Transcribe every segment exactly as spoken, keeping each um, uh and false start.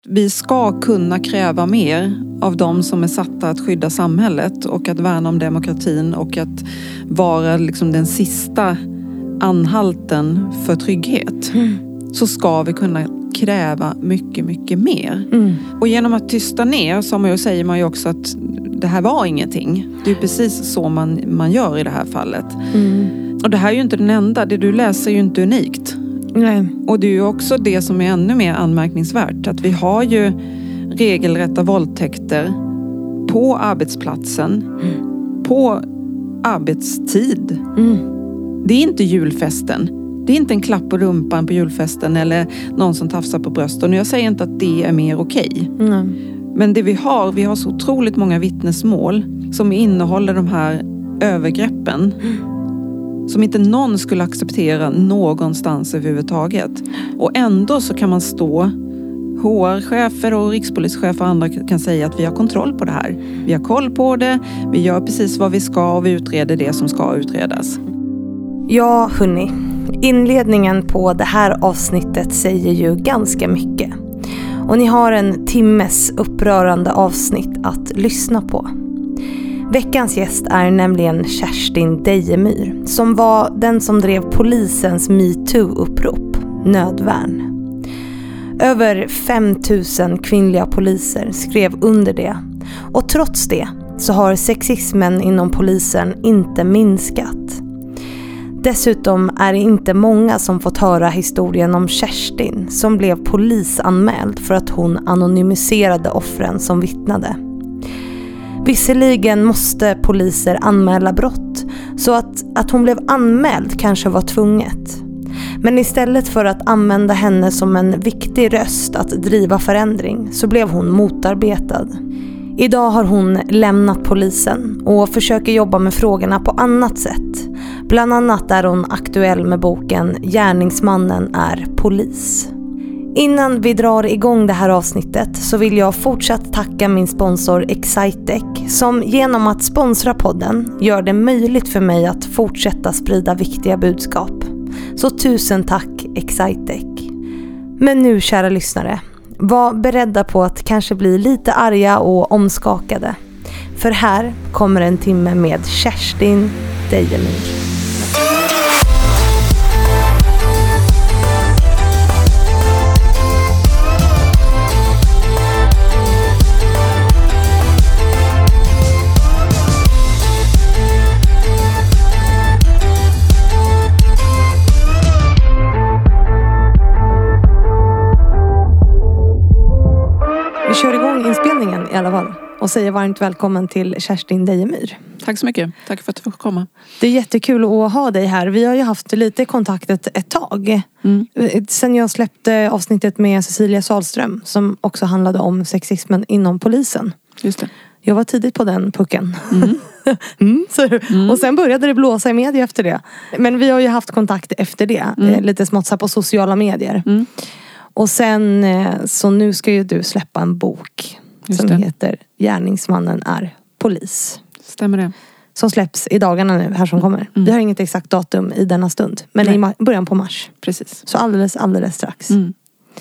Vi ska kunna kräva mer av de som är satta att skydda samhället och att värna om demokratin och att vara liksom den sista anhalten för trygghet. Mm. Så ska vi kunna kräva mycket, mycket mer. Mm. Och genom att tysta ner så man ju, säger man ju också att det här var ingenting. Det är precis så man, man gör i det här fallet. Mm. Och det här är ju inte den enda. Det du läser är ju inte unikt. Nej. Och det är ju också det som är ännu mer anmärkningsvärt. Att vi har ju regelrätta våldtäkter på arbetsplatsen. Mm. På arbetstid. Mm. Det är inte julfesten. Det är inte en klapp på rumpan på julfesten eller någon som tafsar på bröstet. Och jag säger inte att det är mer okej. Mm. Men det vi har, vi har så otroligt många vittnesmål som innehåller de här övergreppen. Mm. Som inte någon skulle acceptera någonstans överhuvudtaget. Och ändå så kan man stå, H R-chefer och rikspolischefer och andra kan säga att vi har kontroll på det här. Vi har koll på det, vi gör precis vad vi ska och vi utreder det som ska utredas. Ja, hörni. Inledningen på det här avsnittet säger ju ganska mycket. Och ni har en timmes upprörande avsnitt att lyssna på. Veckans gäst är nämligen Kerstin Dejemyr, som var den som drev polisens MeToo-upprop, Nödvärn. Över fem tusen kvinnliga poliser skrev under det. Och trots det så har sexismen inom polisen inte minskat. Dessutom är det inte många som fått höra historien om Kerstin som blev polisanmäld för att hon anonymiserade offren som vittnade. Visserligen måste poliser anmäla brott, så att, att hon blev anmäld kanske var tvunget. Men istället för att använda henne som en viktig röst att driva förändring så blev hon motarbetad. Idag har hon lämnat polisen och försöker jobba med frågorna på annat sätt. Bland annat är hon aktuell med boken Gärningsmannen är polis. Innan vi drar igång det här avsnittet så vill jag fortsatt tacka min sponsor Excitec som genom att sponsra podden gör det möjligt för mig att fortsätta sprida viktiga budskap. Så tusen tack Excitec. Men nu kära lyssnare, var beredda på att kanske bli lite arga och omskakade. För här kommer en timme med Kerstin Dejemyr. Vi kör igång inspelningen i alla fall och säger varmt välkommen till Kerstin Dejemyr. Tack så mycket. Tack för att du fick komma. Det är jättekul att ha dig här. Vi har ju haft lite kontakt ett, ett tag. Mm. Sen jag släppte avsnittet med Cecilia Salström som också handlade om sexismen inom polisen. Just det. Jag var tidigt på den pucken. Mm. mm, så, mm. Och sen började det blåsa i media efter det. Men vi har ju haft kontakt efter det. Mm. Lite smått så på sociala medier. Mm. Och sen, så nu ska ju du släppa en bok Just som det. heter Gärningsmannen är polis. Stämmer det. Som släpps i dagarna nu, här som kommer. Mm. Vi har inget exakt datum i denna stund. Men Nej. i ma- början på mars. Precis. Så alldeles, alldeles strax. Mm.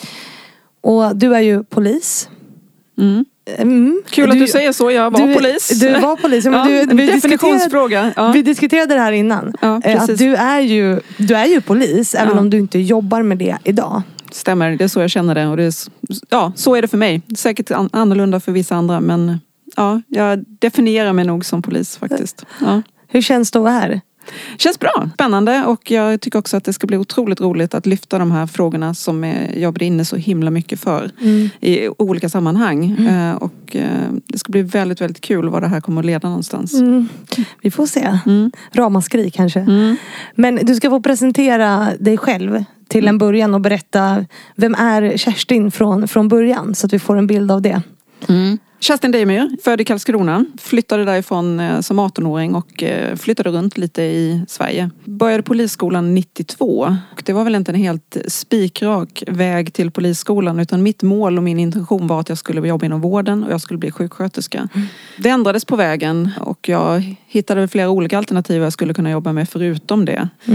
Och du är ju polis. Mm. Mm. Kul du, att du säger så, jag var du, polis. Du var polis. Men ja, du, en vi definitionsfråga. Diskuterade, ja. Vi diskuterade det här innan. Ja, att du är ju, du är ju polis, ja. även om du inte jobbar med det idag. Stämmer, det är så jag känner det. Och det är, ja, så är det för mig. Säkert annorlunda för vissa andra, men ja, jag definierar mig nog som polis faktiskt. Ja. Hur känns det att vara här? Känns bra, spännande, och jag tycker också att det ska bli otroligt roligt att lyfta de här frågorna som jag brinner så himla mycket för mm. i olika sammanhang. Mm. Och det ska bli väldigt, väldigt kul vad det här kommer att leda någonstans. Mm. Vi får se. Mm. Ramaskri kanske. Mm. Men du ska få presentera dig själv till en början och berätta, vem är Kerstin från, från början, så att vi får en bild av det. Mm. Kerstin Dejemyr, född i Karlskrona, flyttade därifrån eh, som arton-åring och eh, flyttade runt lite i Sverige. Började polisskolan nittiotvå och det var väl inte en helt spikrak väg till polisskolan, utan mitt mål och min intention var att jag skulle jobba inom vården och jag skulle bli sjuksköterska. Mm. Det ändrades på vägen och jag hittade flera olika alternativ jag skulle kunna jobba med förutom det. Mm.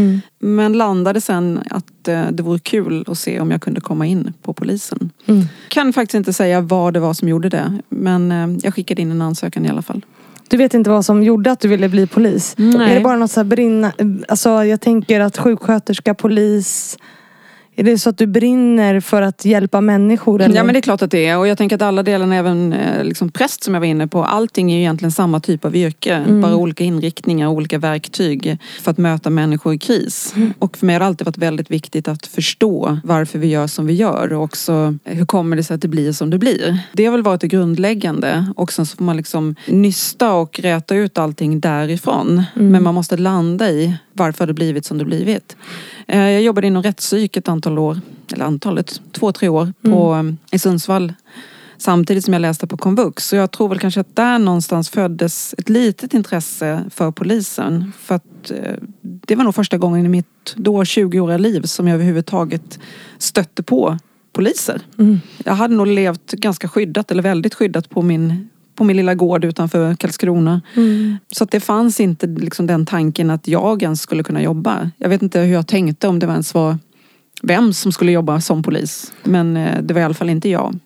Men landade sen att eh, det vore kul att se om jag kunde komma in på polisen. Mm. Kan faktiskt inte säga vad det var som gjorde det. Men eh, jag skickade in en ansökan i alla fall. Du vet inte vad som gjorde att du ville bli polis? Nej. Är det bara något så här brinna... Alltså jag tänker att sjuksköterska, polis... Är det så att du brinner för att hjälpa människor? Eller? Ja, men det är klart att det är. Och jag tänker att alla delarna, även eh, liksom präst som jag var inne på, allting är ju egentligen samma typ av yrke. Mm. Bara olika inriktningar, olika verktyg för att möta människor i kris. Mm. Och för mig har det alltid varit väldigt viktigt att förstå varför vi gör som vi gör. Och också hur kommer det sig att det blir som det blir. Det har väl varit det grundläggande. Och sen så får man liksom nysta och räta ut allting därifrån. Mm. Men man måste landa i varför det blivit som det blivit. Jag jobbade inom rättspsyk ett antal år, eller antalet, två, tre år på, mm. i Sundsvall. Samtidigt som jag läste på komvux. Så jag tror väl kanske att där någonstans föddes ett litet intresse för polisen. För att det var nog första gången i mitt då tjugoåriga liv som jag överhuvudtaget stötte på poliser. Mm. Jag hade nog levt ganska skyddat, eller väldigt skyddat på min... på min lilla gård utanför Karlskrona. Mm. Så att det fanns inte liksom den tanken att jag ens skulle kunna jobba. Jag vet inte hur jag tänkte, om det ens var vem som skulle jobba som polis. Men eh, det var i alla fall inte jag.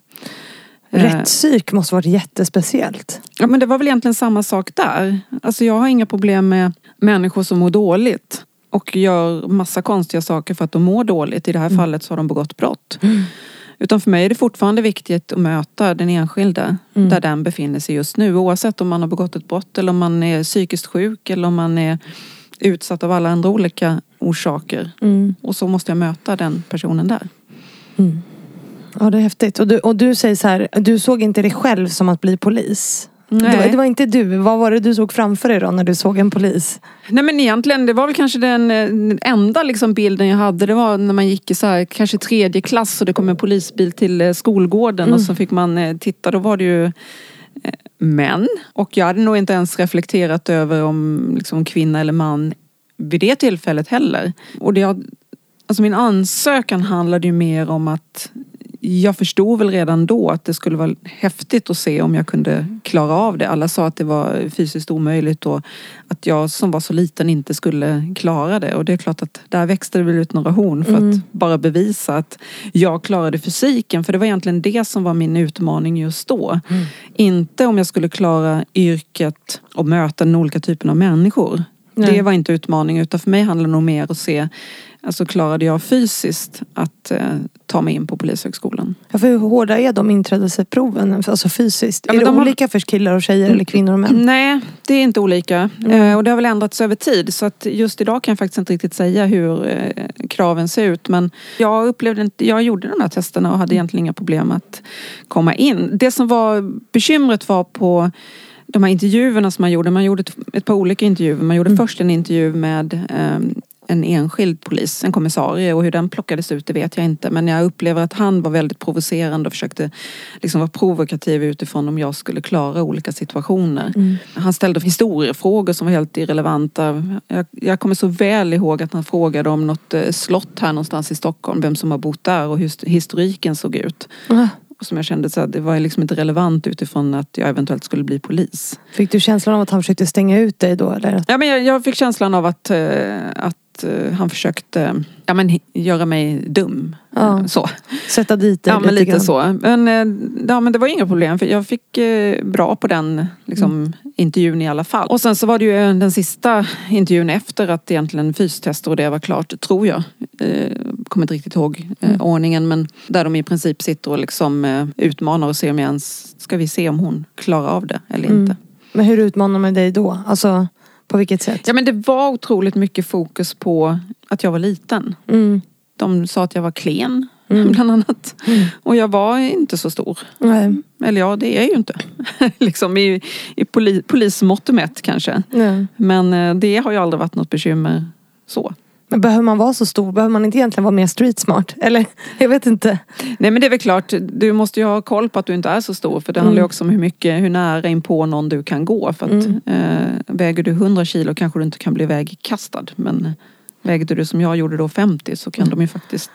Rättspsyk måste varit jättespeciellt. Ja, men det var väl egentligen samma sak där. Alltså jag har inga problem med människor som mår dåligt. Och gör massa konstiga saker för att de mår dåligt. I det här mm. fallet så har de begått brott. Mm. Utan för mig är det fortfarande viktigt att möta den enskilda mm. där den befinner sig just nu. Oavsett om man har begått ett brott eller om man är psykiskt sjuk eller om man är utsatt av alla andra olika orsaker. Mm. Och så måste jag möta den personen där. Mm. Ja, det är häftigt. Och du, och du säger så här, du såg inte dig själv som att bli polis? Nej. Det var, det var inte du. Vad var det du såg framför dig då när du såg en polis? Nej, men egentligen, det var väl kanske den enda liksom bilden jag hade. Det var när man gick i så här, kanske tredje klass och det kom en polisbil till skolgården. Mm. Och så fick man titta, då var det ju män. Och jag hade nog inte ens reflekterat över om liksom kvinna eller man vid det tillfället heller. Och det, alltså min ansökan handlade ju mer om att jag förstod väl redan då att det skulle vara häftigt att se om jag kunde klara av det. Alla sa att det var fysiskt omöjligt och att jag som var så liten inte skulle klara det. Och det är klart att där växte det väl ut några horn för mm. att bara bevisa att jag klarade fysiken. För det var egentligen det som var min utmaning just då. Mm. Inte om jag skulle klara yrket och möta den olika typen av människor. Nej. Det var inte utmaningen, utan för mig handlade det nog mer att se, alltså klarade jag fysiskt att eh, ta mig in på polishögskolan. Ja, för hur hårda är de inträdesproven, alltså fysiskt? Ja, är det de olika har... för killar och tjejer eller kvinnor och män? Nej, det är inte olika. Mm. Eh, och det har väl ändrats över tid. Så att just idag kan jag faktiskt inte riktigt säga hur eh, kraven ser ut. Men jag upplevde inte, jag gjorde de här testerna och hade egentligen inga problem att komma in. Det som var bekymret var på de här intervjuerna som man gjorde. Man gjorde ett, ett par olika intervjuer. Man gjorde mm. först en intervju med eh, en enskild polis, en kommissarie, och hur den plockades ut det vet jag inte. Men jag upplever att han var väldigt provocerande och försökte liksom vara provokativ utifrån om jag skulle klara olika situationer. Mm. Han ställde historiefrågor som var helt irrelevanta. Jag, jag kommer så väl ihåg att han frågade om något slott här någonstans i Stockholm, vem som har bott där och hur historiken såg ut. Mm. Och som jag kände så att det var liksom inte relevant utifrån att jag eventuellt skulle bli polis. Fick du känslan av att han försökte stänga ut dig då? Eller? Ja, men jag, jag fick känslan av att, att han försökte ja, men, göra mig dum. Ja. Så. Sätta dit dig ja, men lite grann. så. Men, ja, men det var inga problem. För jag fick eh, bra på den liksom, mm. intervjun i alla fall. Och sen så var det ju den sista intervjun efter att egentligen fystester och det var klart, tror jag. Eh, kommer inte riktigt ihåg eh, mm. ordningen. Men där de i princip sitter och liksom, eh, utmanar och ser om jag ens, ska vi se om hon klarar av det eller mm. inte. Men hur utmanar man dig då? Alltså... På vilket sätt? Ja, men det var otroligt mycket fokus på att jag var liten. Mm. De sa att jag var klen, mm. bland annat. Mm. Och jag var inte så stor. Nej. Eller ja, det är jag ju inte. liksom i, i poli, polismått mätt kanske. Nej. Men det har ju aldrig varit något bekymmer så. Men behöver man vara så stor? Behöver man inte egentligen vara mer street smart? Eller, jag vet inte. Nej, men det är väl klart. Du måste ju ha koll på att du inte är så stor. För det mm. handlar ju också om hur mycket, hur nära in på någon du kan gå. För att mm. eh, väger du hundra kilo kanske du inte kan bli vägkastad. Men väger du som jag gjorde då femtio så kan mm. de ju faktiskt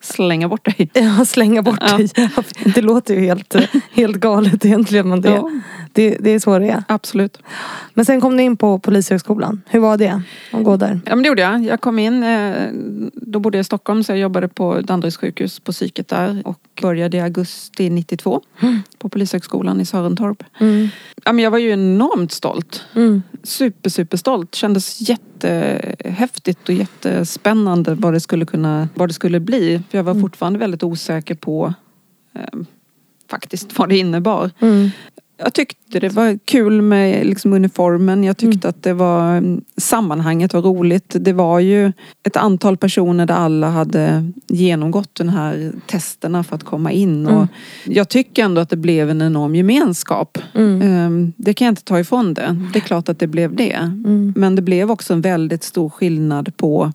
slänga bort dig. Ja, slänga bort ja. dig. Det låter ju helt, helt galet egentligen. Men det, ja. det, det är så det är. Absolut. Men sen kom du in på Polishögskolan. Hur var det att gå där? Ja, men det gjorde jag. Jag kom in, då bodde jag i Stockholm så jag jobbade på Danderyds sjukhus på psyket där. Och började i augusti nittiotvå mm. på Polishögskolan i Sörentorp. Mm. Ja, men jag var ju enormt stolt. Mm. Super, super stolt. Kändes jättehäftigt och jättespännande vad det skulle kunna, vad det skulle bli. För jag var mm. fortfarande väldigt osäker på eh, faktiskt vad det innebar. Mm. Jag tyckte det var kul med liksom uniformen. Jag tyckte mm. att det var sammanhanget var roligt. Det var ju ett antal personer där alla hade genomgått den här testerna för att komma in. Mm. Och jag tycker ändå att det blev en enorm gemenskap. Mm. Det kan jag inte ta ifrån det. Det är klart att det blev det. Mm. Men det blev också en väldigt stor skillnad på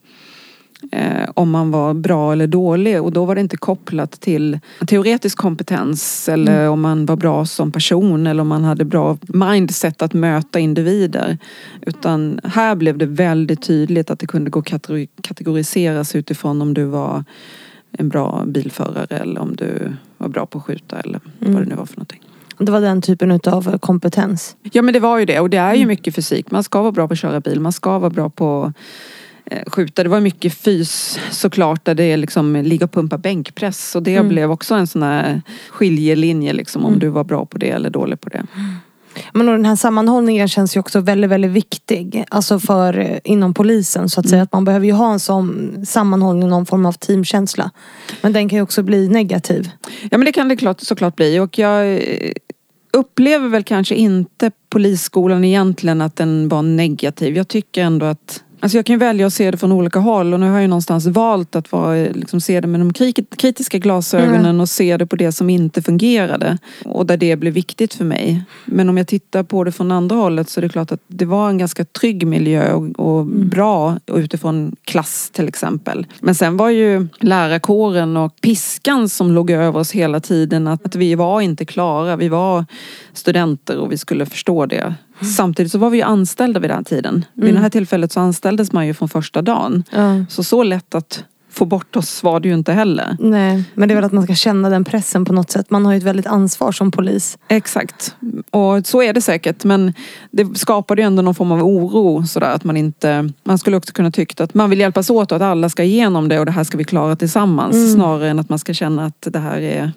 Eh, om man var bra eller dålig, och då var det inte kopplat till teoretisk kompetens eller mm. om man var bra som person eller om man hade bra mindset att möta individer, utan här blev det väldigt tydligt att det kunde gå kategori- kategoriseras utifrån om du var en bra bilförare eller om du var bra på att skjuta eller mm. vad det nu var för någonting. Det var den typen av kompetens. Ja, men det var ju det, och det är ju mycket fysik. Man ska vara bra på att köra bil, man ska vara bra på skjuta. Det var mycket fys såklart, där det liksom ligga och pumpa bänkpress, och det mm. blev också en sån här skiljelinje liksom, om mm. du var bra på det eller dålig på det. Men den här sammanhållningen känns ju också väldigt, väldigt viktig. Alltså för inom polisen så att mm. säga, att man behöver ju ha en sån sammanhållning, någon form av teamkänsla. Men den kan ju också bli negativ. Ja, men det kan det klart, såklart bli, och jag upplever väl kanske inte polisskolan egentligen att den var negativ. Jag tycker ändå att alltså jag kan ju välja att se det från olika håll, och nu har jag ju någonstans valt att vara, liksom, se det med de kritiska glasögonen mm. och se det på det som inte fungerade och där det blev viktigt för mig. Men om jag tittar på det från andra hållet så är det klart att det var en ganska trygg miljö och, och mm. bra utifrån klass till exempel. Men sen var ju lärarkåren och piskan som låg över oss hela tiden, att, att vi var inte klara, vi var studenter och vi skulle förstå det. Mm. Samtidigt så var vi ju anställda vid den här tiden. Mm. Vid det här tillfället så anställdes man ju från första dagen. Mm. Så så lätt att få bort oss var det ju inte heller. Nej, men det är väl att man ska känna den pressen på något sätt. Man har ju ett väldigt ansvar som polis. Exakt. Och så är det säkert. Men det skapade ju ändå någon form av oro. Sådär, att man inte... Man skulle också kunna tycka att man vill hjälpas åt och att alla ska igenom det och det här ska vi klara tillsammans. Mm. Snarare än att man ska känna att det här är...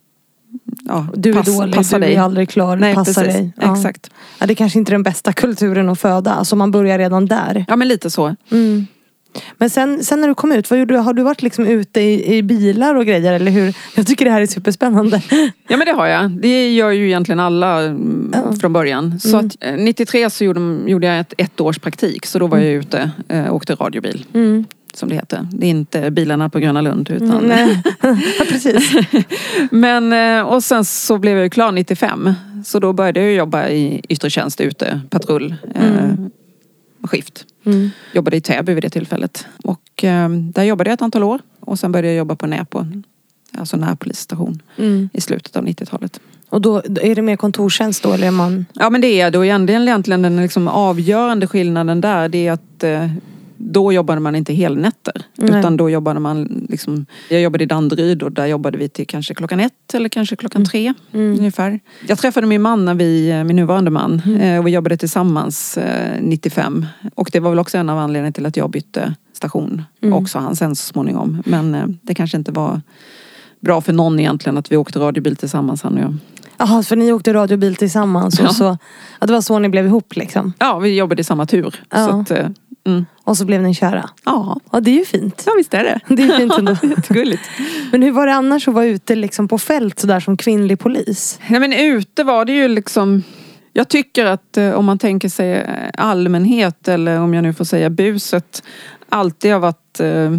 Ja, du är pass, dålig, du dig. är aldrig klar, Nej, passa precis. dig. Ja. Exakt. Ja, det är kanske inte är den bästa kulturen att föda. Alltså man börjar redan där. Ja, men lite så. Mm. Men sen, sen när du kom ut, vad gjorde du? Har du varit liksom ute i, i bilar och grejer, eller hur? Jag tycker det här är superspännande. Ja, men det har jag. Det gör ju egentligen alla ja. från början. Så mm. att, nittiotre så gjorde, gjorde jag ett, ett års praktik. Så då var jag ute och äh, åkte radiobil. Mm. Som det heter. Det är inte bilarna på Gröna Lund utan... Mm, nej. Ja, precis. Men, och sen så blev jag ju klar nittiofem. Så då började jag jobba i yttre tjänst ute, patrull, mm. eh, skift. Mm. Jobbade i Täby vid det tillfället. Och eh, där jobbade jag ett antal år. Och sen började jag jobba på Näpo. Alltså närpolisstation. Mm. I slutet av nittiotalet. Och då är det mer kontorstjänst då? Eller är man... Ja, men det är då egentligen, egentligen den liksom avgörande skillnaden där. Det är att... Eh, Då jobbade man inte helnätter. Nej. Utan då jobbade man liksom... Jag jobbade i Danderyd och där jobbade vi till kanske klockan ett eller kanske klockan tre. Mm. Ungefär. Jag träffade min man, när vi, min nuvarande man. Mm. Och vi jobbade tillsammans eh, nittiofem. Och det var väl också en av anledningarna till att jag bytte station. Mm. Också han sen så småningom. Men eh, det kanske inte var bra för någon egentligen att vi åkte radiobil tillsammans, han och jag. Jaha, för ni åkte radiobil tillsammans. Och ja. så, att det var så ni blev ihop liksom? Ja, vi jobbade i samma tur. Ja. Så att... Eh, Mm. Och så blev ni köra. Ja. Ja, det är ju fint. Ja, visst är det. Det är fint ändå. Jättegulligt. Men hur var det annars att vara ute liksom på fält så där som kvinnlig polis? Nej, men ute var det ju liksom... Jag tycker att eh, om man tänker sig allmänhet, eller om jag nu får säga buset, alltid har varit... Eh,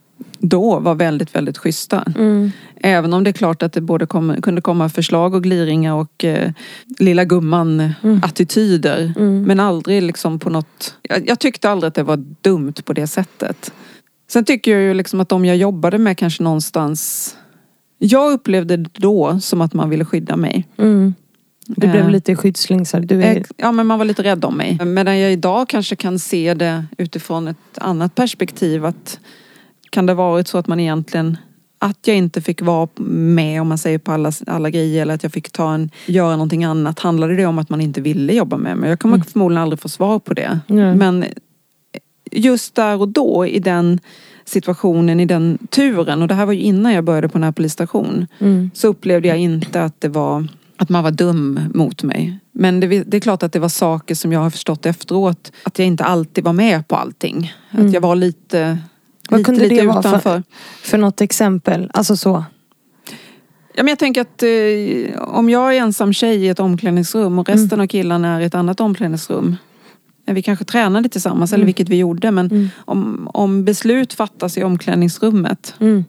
då var väldigt, väldigt schyssta. Mm. Även om det är klart att det både kom, kunde komma förslag och gliringar och eh, lilla gumman mm. attityder. Mm. Men aldrig liksom på något... Jag, jag tyckte aldrig att det var dumt på det sättet. Sen tycker jag ju liksom att de jag jobbade med kanske någonstans... Jag upplevde det då som att man ville skydda mig. Mm. Du blev lite skyddslingsar. Du är... Ja, men man var lite rädd om mig. Medan jag idag kanske kan se det utifrån ett annat perspektiv, att kan det varit så att man egentligen att jag inte fick vara med, om man säger, på alla, alla grejer, eller att jag fick ta en, göra någonting annat. Handlade det om att man inte ville jobba med mig? Jag kommer mm. förmodligen aldrig få svar på det. Mm. Men just där och då, i den situationen, i den turen, och det här var ju innan jag började på närpolisstation, mm. så upplevde jag inte att det var att man var dum mot mig. Men det, det är klart att det var saker som jag har förstått efteråt, att jag inte alltid var med på allting. Mm. Att jag var lite, Vad lite, kunde lite det vara utanför. För, för något exempel? Alltså så. Ja, men jag tänker att eh, om jag är ensam tjej i ett omklädningsrum och resten mm. av killarna är i ett annat omklädningsrum. Vi kanske tränade tillsammans, mm. eller vilket vi gjorde. Men mm. om, om beslut fattas i omklädningsrummet mm.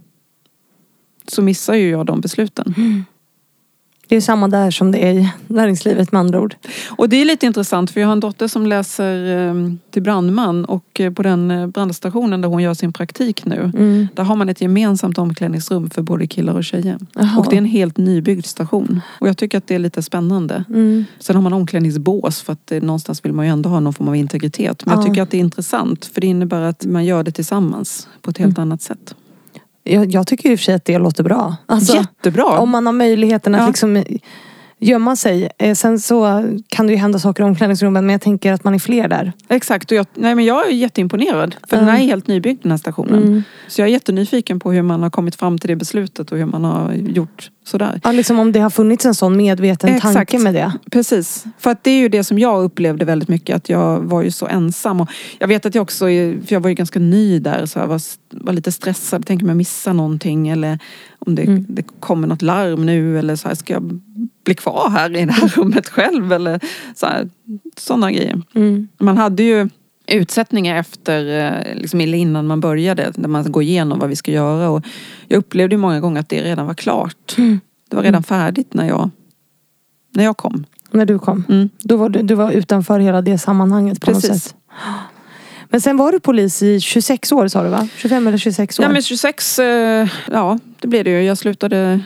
så missar ju jag de besluten. Mm. Det är samma där som det är i näringslivet, med andra ord. Och det är lite intressant, för jag har en dotter som läser eh, till brandman. Och på den brandstationen där hon gör sin praktik nu, mm. där har man ett gemensamt omklädningsrum för både killar och tjejer. Aha. Och det är en helt nybyggd station. Och jag tycker att det är lite spännande. Mm. Sen har man omklädningsbås, för att det, någonstans vill man ju ändå ha någon form av integritet. Men ja. jag tycker att det är intressant, för det innebär att man gör det tillsammans på ett helt mm. annat sätt. Jag, jag tycker i och för sig att det låter bra. Alltså, jättebra. Om man har möjligheten att ja. liksom gömma sig. Sen så kan det ju hända saker i omklädningsrummen, men jag tänker att man är fler där. Exakt. Och jag, nej, men jag är jätteimponerad. För mm. den här är helt nybyggd, den här stationen. Mm. Så jag är jättenyfiken på hur man har kommit fram till det beslutet och hur man har gjort sådär. Ja, liksom om det har funnits en sån medveten Exakt. tanke med det. Precis. För att det är ju det som jag upplevde väldigt mycket, att jag var ju så ensam. Och jag vet att jag också, för jag var ju ganska ny där, så jag var, var lite stressad. Tänker man missa någonting, eller om det, mm. det kommer något larm nu, eller så här, ska jag bli kvar här i det här rummet själv, eller så här, sådana grejer. Mm. Man hade ju utsättningar efter, liksom innan man började, där man går igenom vad vi ska göra, och jag upplevde ju många gånger att det redan var klart. Mm. Det var redan mm. färdigt när jag när jag kom. När du kom. Mm. Då var du, du var utanför hela det sammanhanget på Precis. något sätt. Men sen var du polis i tjugosex år, sa du, va? tjugofem eller tjugosex år? Ja, men tjugosex, ja, det blev det ju. Jag slutade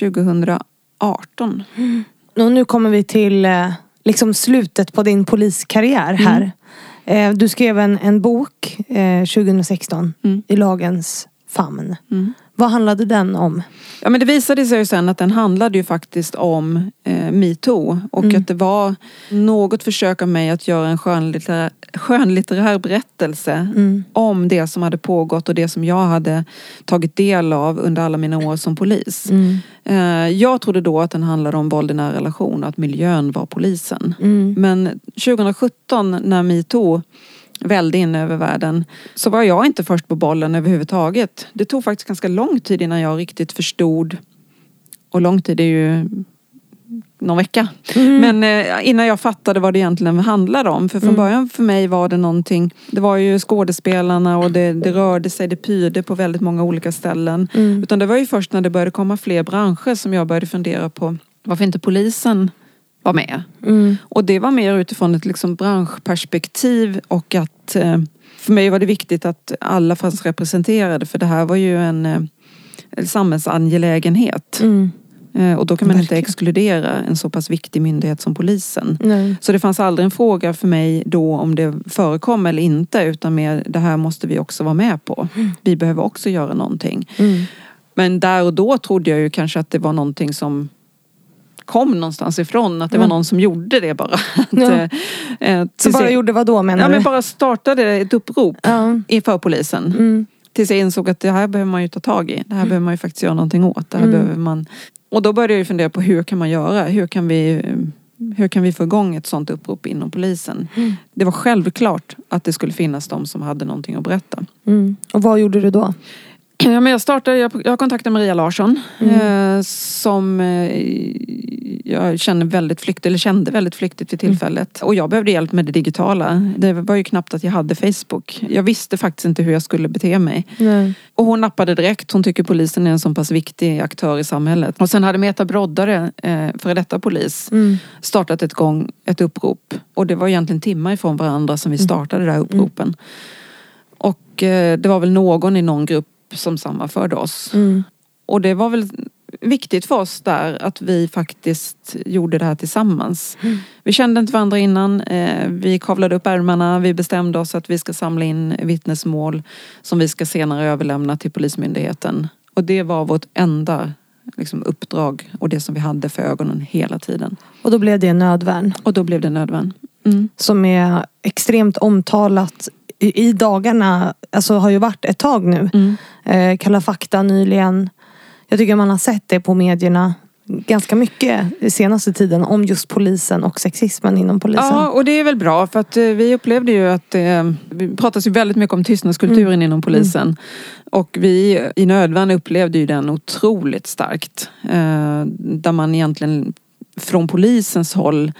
tjugohundraarton. Mm. Och nu kommer vi till liksom slutet på din poliskarriär här. Mm. Du skrev en, en bok eh, tjugohundrasexton mm. i lagens famn. Mm. Vad handlade den om? Ja, men det visade sig ju sen att den handlade ju faktiskt om eh, MeToo. Och mm. att det var något försök av mig att göra en skönlitterär, skönlitterär berättelse mm. om det som hade pågått och det som jag hade tagit del av under alla mina år som polis. Mm. Eh, jag trodde då att den handlade om våld i nära relation och att miljön var polisen. Mm. Men tjugosjutton, när MeToo välde in över världen, så var jag inte först på bollen överhuvudtaget. Det tog faktiskt ganska lång tid innan jag riktigt förstod, och lång tid är ju någon vecka, mm. men eh, innan jag fattade vad det egentligen handlade om. För från mm. början för mig var det någonting, det var ju skådespelarna och det, det rörde sig, det pyrde på väldigt många olika ställen. Mm. Utan det var ju först när det började komma fler branscher som jag började fundera på varför inte polisen var med. Mm. Och det var mer utifrån ett liksom branschperspektiv, och att eh, för mig var det viktigt att alla fanns representerade, för det här var ju en, eh, en samhällsangelägenhet. Mm. Eh, och då kan man Verkligen. inte exkludera en så pass viktig myndighet som polisen. Nej. Så det fanns aldrig en fråga för mig då om det förekom eller inte, utan mer det här måste vi också vara med på. Mm. Vi behöver också göra någonting. Mm. Men där och då trodde jag ju kanske att det var någonting som kom någonstans ifrån, att det mm. var någon som gjorde det bara. Ja. äh, så bara jag, gjorde vad då, menar ja, du? Men bara startade ett upprop ja. inför polisen. Mm. Tills jag insåg att det här behöver man ju ta tag i. Det här mm. behöver man ju faktiskt göra någonting åt. Det här mm. behöver man... Och då började jag ju fundera på hur kan man göra? Hur kan vi, hur kan vi få igång ett sånt upprop inom polisen? Mm. Det var självklart att det skulle finnas de som hade någonting att berätta. Mm. Och vad gjorde du då? Ja, men jag startade, jag, jag kontaktade Maria Larsson mm. eh, som eh, jag kände väldigt flyktigt, eller kände väldigt flyktigt vid tillfället. Mm. Och jag behövde hjälp med det digitala. Det var ju knappt att jag hade Facebook. Jag visste faktiskt inte hur jag skulle bete mig. Mm. Och hon nappade direkt. Hon tycker polisen är en så pass viktig aktör i samhället. Och sen hade Meta Broddare, eh, före detta polis, mm. startat ett gång ett upprop. Och det var egentligen timmar ifrån varandra som vi startade mm. det här uppropen. Mm. Och eh, det var väl någon i någon grupp som sammanförde oss. Mm. Och det var väl viktigt för oss där att vi faktiskt gjorde det här tillsammans. Mm. Vi kände inte varandra innan. Eh, vi kavlade upp ärmarna. Vi bestämde oss att vi ska samla in vittnesmål som vi ska senare överlämna till Polismyndigheten. Och Och det var vårt enda liksom, uppdrag och det som vi hade för ögonen hela tiden. Och då blev det nödvärn. Och då blev det nödvärn. Mm. Som är extremt omtalat i, i dagarna. Alltså har ju varit ett tag nu. Mm. Eh, Kalla fakta nyligen. Jag tycker man har sett det på medierna ganska mycket i senaste tiden om just polisen och sexismen inom polisen. Ja, och det är väl bra för att vi upplevde ju att eh, vi pratas ju väldigt mycket om tystnadskulturen mm. inom polisen. Mm. Och vi i nödvärn upplevde ju den otroligt starkt. Eh, där man egentligen från polisens håll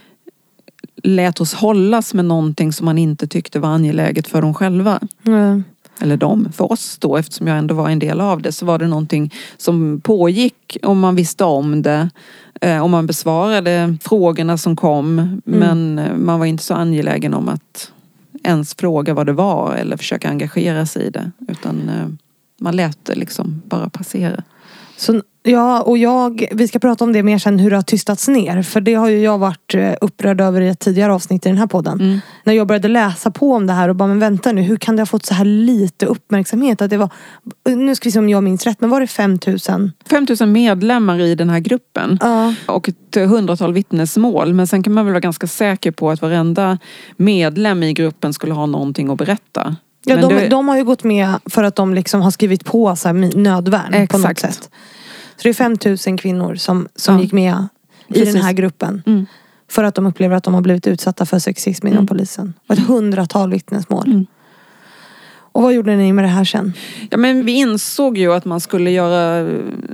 lät oss hållas med någonting som man inte tyckte var angeläget för dem själva. Mm. Eller de, för oss då, eftersom jag ändå var en del av det, så var det någonting som pågick om man visste om det. Eh, om man besvarade frågorna som kom. Mm. Men man var inte så angelägen om att ens fråga vad det var eller försöka engagera sig i det. Utan eh, man lät det liksom bara passera. Så, ja, och jag, vi ska prata om det mer sen hur det har tystats ner. För det har ju jag varit upprörd över i ett tidigare avsnitt i den här podden. Mm. När jag började läsa på om det här och bara, men vänta nu, hur kan det ha fått så här lite uppmärksamhet? Att det var, nu ska vi se om jag minns rätt, men var det fem tusen? fem tusen medlemmar i den här gruppen. Ja. Och ett hundratal vittnesmål. Men sen kan man väl vara ganska säker på att varenda medlem i gruppen skulle ha någonting att berätta. Ja, de, det... de har ju gått med för att de liksom har skrivit på så här nödvärn. Exakt. På något sätt. Så det är fem tusen kvinnor som, som ja. gick med i Precis. Den här gruppen. Mm. För att de upplever att de har blivit utsatta för sexism inom mm. polisen. Och ett hundratal vittnesmål. Mm. Och vad gjorde ni med det här sen? Ja, men vi insåg ju att man skulle göra...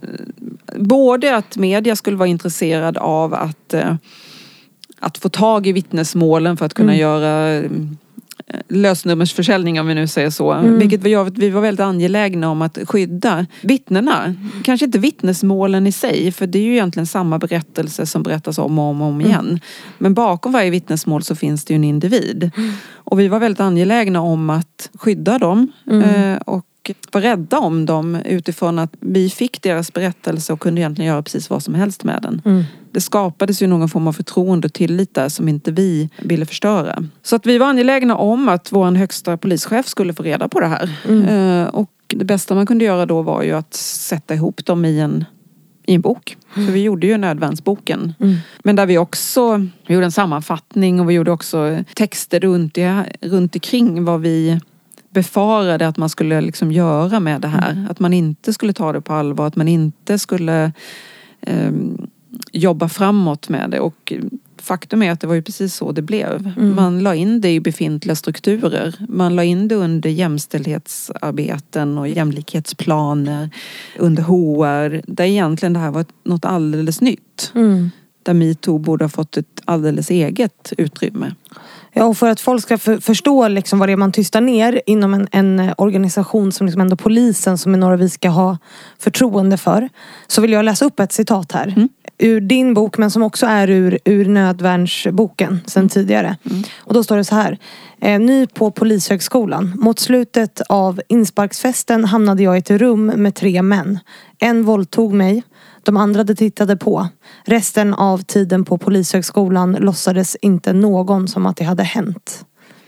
Både att media skulle vara intresserad av att, att få tag i vittnesmålen för att kunna mm. göra... lösnummersförsäljning, om vi nu säger så. Mm. Vilket gör att vi var väldigt angelägna om att skydda vittnena. Kanske inte vittnesmålen i sig, för det är ju egentligen samma berättelse som berättas om och om, och om igen. Mm. Men bakom varje vittnesmål så finns det ju en individ. Mm. Och vi var väldigt angelägna om att skydda dem mm. och vara rädda om dem utifrån att vi fick deras berättelse och kunde egentligen göra precis vad som helst med den. Mm. Det skapades ju någon form av förtroende och tillit där som inte vi ville förstöra. Så att vi var angelägna om att vår högsta polischef skulle få reda på det här. Mm. Och det bästa man kunde göra då var ju att sätta ihop dem i en, i en bok. Mm. Så vi gjorde ju nödvärnsboken. Mm. Men där vi också vi gjorde en sammanfattning och vi gjorde också texter runt, i, runt omkring vad vi befarade att man skulle liksom göra med det här. Mm. Att man inte skulle ta det på allvar. Att man inte skulle eh, jobba framåt med det. Och faktum är att det var ju precis så det blev. Mm. Man la in det i befintliga strukturer. Man la in det under jämställdhetsarbeten och jämlikhetsplaner. Under H R. Där egentligen det här var något alldeles nytt. Mm. Där MeToo borde ha fått ett alldeles eget utrymme. Ja, och för att folk ska för, förstå liksom vad det är man tystar ner inom en, en organisation som liksom ändå polisen, som är några vi ska ha förtroende för, så vill jag läsa upp ett citat här. Mm. Ur din bok, men som också är ur, ur nödvärnsboken sen mm. tidigare. Mm. Och då står det så här. Eh, ny på polishögskolan. Mot slutet av insparksfesten hamnade jag i ett rum med tre män. En våldtog mig. De andra det tittade på. Resten av tiden på polishögskolan låtsades inte någon som att det hade hänt.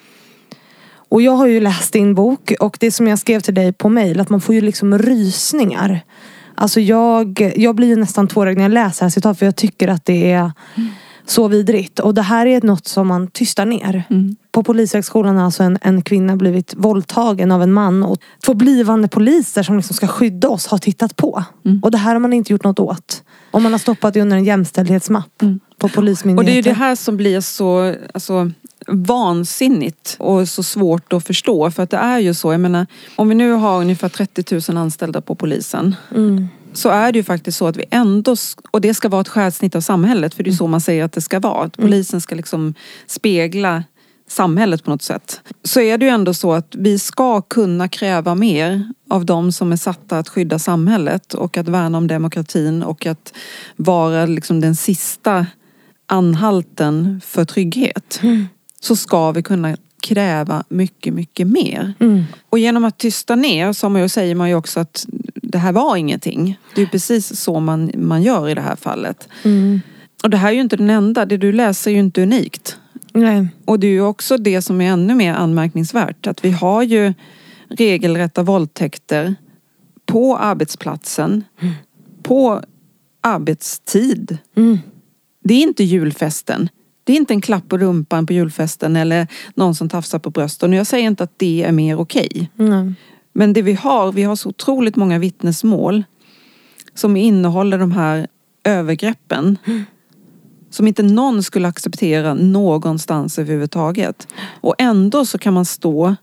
Och jag har ju läst din bok, och det som jag skrev till dig på mejl, att man får ju liksom rysningar. Alltså jag, jag blir ju nästan tårögd när jag läser det här citat, för jag tycker att det är mm. så vidrigt. Och det här är något som man tystar ner. Mm. På polishögskolan har alltså en, en kvinna blivit våldtagen av en man. Och två blivande poliser som liksom ska skydda oss har tittat på. Mm. Och det här har man inte gjort något åt. Och man har stoppat det under en jämställdhetsmapp mm. på polismyndigheten. Och det är ju det här som blir så alltså, vansinnigt och så svårt att förstå. För att det är ju så, jag menar, om vi nu har ungefär trettio tusen anställda på polisen. Mm. Så är det ju faktiskt så att vi ändå, och det ska vara ett skärsnitt av samhället, för det är så man säger att det ska vara. Att polisen ska liksom spegla samhället på något sätt. Så är det ju ändå så att vi ska kunna kräva mer av de som är satta att skydda samhället och att värna om demokratin och att vara liksom den sista anhalten för trygghet. Mm. Så ska vi kunna kräva mycket, mycket mer. Mm. Och genom att tysta ner så man ju, säger man ju också att det här var ingenting. Det är precis så man, man gör i det här fallet. Mm. Och det här är ju inte den enda. Det du läser är ju inte unikt. Nej. Och det är ju också det som är ännu mer anmärkningsvärt. Att vi har ju regelrätta våldtäkter på arbetsplatsen, mm. på arbetstid. Mm. Det är inte julfesten. Det är inte en klapp på rumpan på julfesten eller någon som tafsar på brösten. Och jag säger inte att det är mer okej. Mm. Men det vi har, vi har så otroligt många vittnesmål som innehåller de här övergreppen. Mm. Som inte någon skulle acceptera någonstans överhuvudtaget. Och ändå så kan man stå,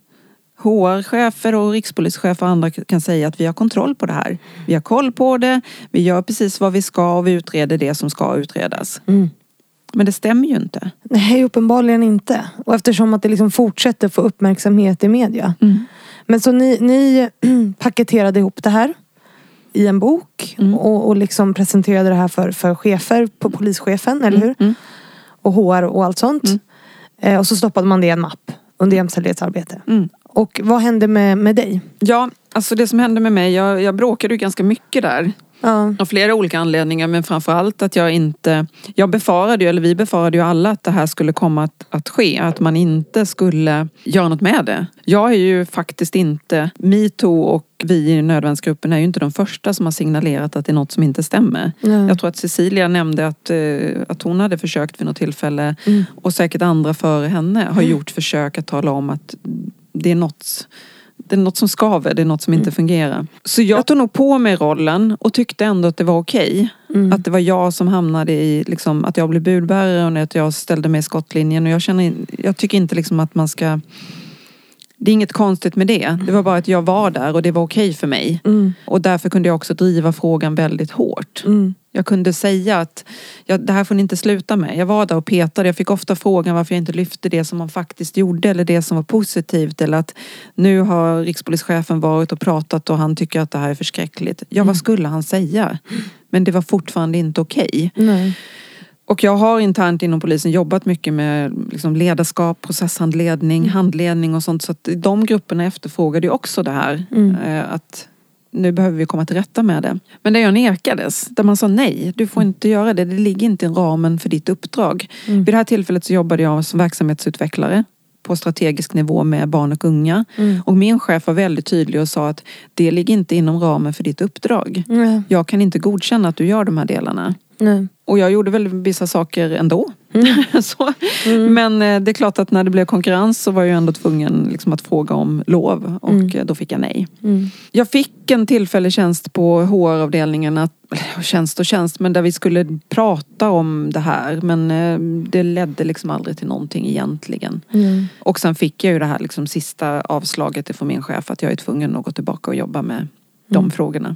H R-chefer och rikspolischefer och andra kan säga att vi har kontroll på det här. Vi har koll på det, vi gör precis vad vi ska och vi utreder det som ska utredas. Mm. Men det stämmer ju inte. Nej, uppenbarligen inte. Och eftersom att det liksom fortsätter få uppmärksamhet i media. Mm. Men så ni, ni paketerade ihop det här i en bok mm. och, och liksom presenterade det här för, för chefer på polischefen, eller hur? Mm. Och H R och allt sånt. Mm. Eh, och så stoppade man det i en mapp under jämställdhetsarbete. Mm. Och vad hände med, med dig? Ja, alltså det som hände med mig, jag, jag bråkade ju ganska mycket där. Ja. Av flera olika anledningar, men framförallt att jag inte... Jag befarade ju, eller vi befarade ju alla att det här skulle komma att, att ske. Att man inte skulle göra något med det. Jag är ju faktiskt inte... MeToo och vi i nödvärnsgruppen är ju inte de första som har signalerat att det är något som inte stämmer. Mm. Jag tror att Cecilia nämnde att, att hon hade försökt vid något tillfälle. Mm. Och säkert andra före henne har Mm. gjort försök att tala om att det är något... Det är något som skaver, det är något som inte mm. fungerar. Så jag tog nog på mig rollen och tyckte ändå att det var okej. Mm. Att det var jag som hamnade i, liksom, att jag blev budbärare och att jag ställde mig i skottlinjen. Och jag, känner, jag tycker inte liksom att man ska... Det är inget konstigt med det. Det var bara att jag var där och det var okej för mig. Mm. Och därför kunde jag också driva frågan väldigt hårt. Mm. Jag kunde säga att ja, det här får ni inte sluta med. Jag var där och petade. Jag fick ofta frågan varför jag inte lyfte det som man faktiskt gjorde. Eller det som var positivt. Eller att nu har rikspolischefen varit och pratat och han tycker att det här är förskräckligt. Ja, vad skulle han säga? Men det var fortfarande inte okej. Nej. Och jag har internt inom polisen jobbat mycket med liksom ledarskap, processhandledning, mm. handledning och sånt. Så att de grupperna efterfrågade ju också det här. Mm. Att nu behöver vi komma till rätta med det. Men det jag nekades, där man sa nej, du får inte göra det. Det ligger inte i ramen för ditt uppdrag. Mm. Vid det här tillfället så jobbade jag som verksamhetsutvecklare på strategisk nivå med barn och unga. Mm. Och min chef var väldigt tydlig och sa att det ligger inte inom ramen för ditt uppdrag. Mm. Jag kan inte godkänna att du gör de här delarna. Mm. Och jag gjorde väl vissa saker ändå. Mm. så. Mm. Men det är klart att när det blev konkurrens så var jag ändå tvungen liksom att fråga om lov. Och mm. då fick jag nej. Mm. Jag fick en tillfällig tjänst på H R-avdelningen. Att, tjänst och tjänst, men där vi skulle prata om det här. Men det ledde liksom aldrig till någonting egentligen. Mm. Och sen fick jag ju det här liksom sista avslaget från min chef. Att jag är tvungen att gå tillbaka och jobba med de mm. frågorna.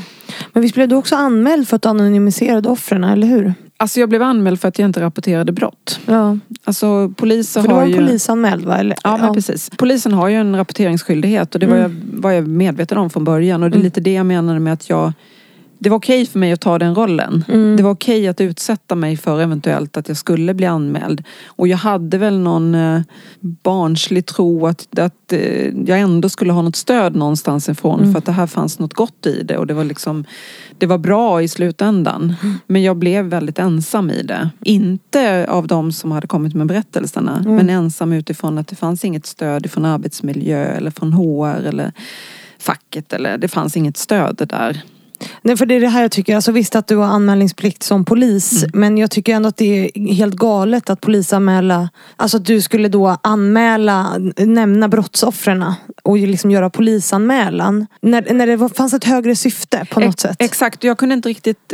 Men visst blev du också anmäld för att anonymisera offren, eller hur? Alltså jag blev anmäld för att jag inte rapporterade brott. Ja. Alltså polisen har ju... För du var en polisanmäld, va? Eller? Ja, men ja. precis. Polisen har ju en rapporteringsskyldighet och det var, mm. jag, var jag medveten om från början. Och det är mm. lite det jag menade med att jag... Det var okej för mig att ta den rollen. Mm. Det var okej att utsätta mig för eventuellt att jag skulle bli anmäld. Och jag hade väl någon eh, barnslig tro att, att eh, jag ändå skulle ha något stöd någonstans ifrån. Mm. För att det här fanns något gott i det. Och det var liksom, det var bra i slutändan. Mm. Men jag blev väldigt ensam i det. Inte av de som hade kommit med berättelserna. Mm. Men ensam utifrån att det fanns inget stöd från arbetsmiljö eller från H R eller facket. Eller det fanns inget stöd där. Nej, för det är det här jag tycker, alltså visst att du har anmälningsplikt som polis, mm. men jag tycker ändå att det är helt galet att polisanmäla, alltså att du skulle då anmäla, nämna brottsoffrena och liksom göra polisanmälan när, när det var, fanns ett högre syfte på något Ex- sätt. Exakt, jag kunde inte riktigt,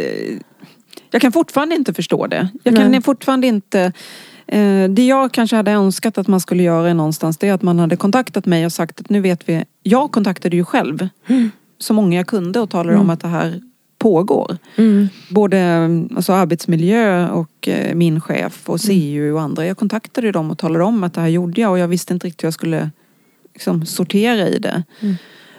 jag kan fortfarande inte förstå det. Jag kan Nej. fortfarande inte, det jag kanske hade önskat att man skulle göra någonstans, det är att man hade kontaktat mig och sagt att nu vet vi, jag kontaktade ju själv. Mm. Så många jag kunde och talade mm. om att det här pågår. Mm. Både alltså, arbetsmiljö och eh, min chef och C U och andra. Jag kontaktade dem och talade om att det här gjorde jag och jag visste inte riktigt hur jag skulle liksom, sortera i det. Mm.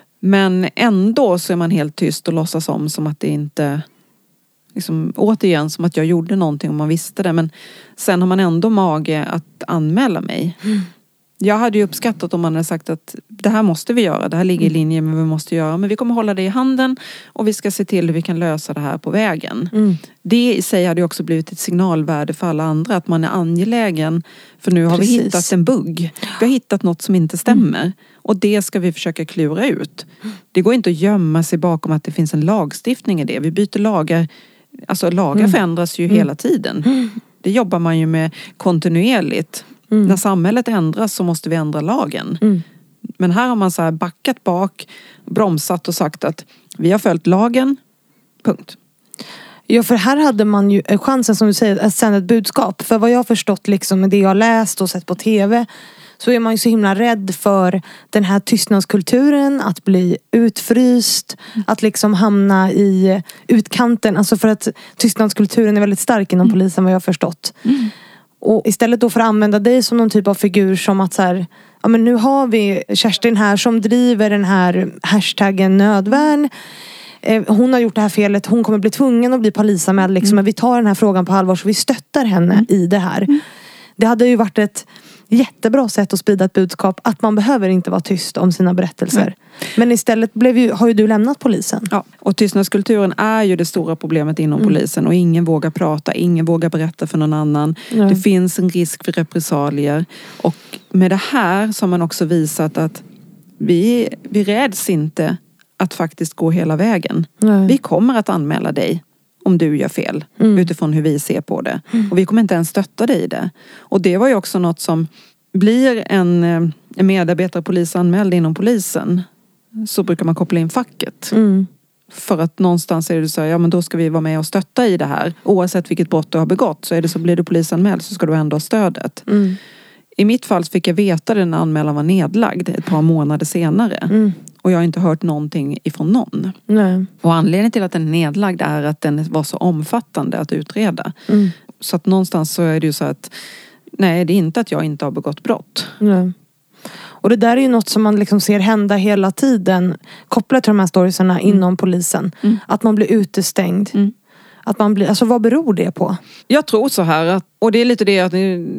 Men ändå så är man helt tyst och låtsas om som att det inte... Liksom, återigen som att jag gjorde någonting och man visste det. Men sen har man ändå mage att anmäla mig. Mm. Jag hade ju uppskattat om man hade sagt att det här måste vi göra. Det här ligger i linje med vad vi måste göra. Men vi kommer hålla det i handen och vi ska se till hur vi kan lösa det här på vägen. Mm. Det i sig hade ju också blivit ett signalvärde för alla andra. Att man är angelägen. För nu har Precis. vi hittat en bugg. Vi har hittat något som inte stämmer. Mm. Och det ska vi försöka klura ut. Det går inte att gömma sig bakom att det finns en lagstiftning i det. Vi byter lagar. Alltså lagar mm. förändras ju mm. hela tiden. Mm. Det jobbar man ju med kontinuerligt. Mm. När samhället ändras så måste vi ändra lagen. Mm. Men här har man så här backat bak, bromsat och sagt att vi har följt lagen, punkt. Ja, för här hade man ju chansen, som du säger, att sända ett budskap. För vad jag har förstått liksom, med det jag har läst och sett på tv, så är man ju så himla rädd för den här tystnadskulturen, att bli utfryst, mm. att liksom hamna i utkanten. Alltså för att tystnadskulturen är väldigt stark inom mm. polisen, vad jag har förstått. Mm. Och istället då för att använda dig som någon typ av figur som att så här, ja men nu har vi Kerstin här som driver den här hashtaggen nödvärn. Eh, hon har gjort det här felet, hon kommer bli tvungen att bli polisanmäld liksom, mm. men vi tar den här frågan på allvar så vi stöttar henne mm. i det här. Mm. Det hade ju varit ett jättebra sätt att sprida ett budskap att man behöver inte vara tyst om sina berättelser. Mm. Men istället blev ju, har ju du lämnat polisen. Ja, och tystnadskulturen är ju det stora problemet inom mm. polisen. Och ingen vågar prata, ingen vågar berätta för någon annan. Mm. Det finns en risk för repressalier. Och med det här så har man också visat att vi, vi räds inte att faktiskt gå hela vägen. Mm. Vi kommer att anmäla dig om du gör fel. Mm. Utifrån hur vi ser på det. Mm. Och vi kommer inte ens stötta dig i det. Och det var ju också något som blir en, en medarbetare polisanmäld inom polisen. Så brukar man koppla in facket. Mm. För att någonstans är det så här, ja men då ska vi vara med och stötta i det här. Oavsett vilket brott du har begått. Så är det så, blir du polisanmäld så ska du ändå ha stödet. Mm. I mitt fall fick jag veta det när anmälan var nedlagd ett par månader senare. Mm. Och jag har inte hört någonting ifrån någon. Nej. Och anledningen till att den är nedlagd är att den var så omfattande att utreda. Mm. Så att någonstans så är det ju så att nej, det är inte att jag inte har begått brott. Nej. Och det där är ju något som man liksom ser hända hela tiden kopplat till de här storiesarna mm. inom polisen. Mm. Att man blir utestängd. Mm. Att man blir, alltså vad beror det på? Jag tror så här, att, och det är lite det att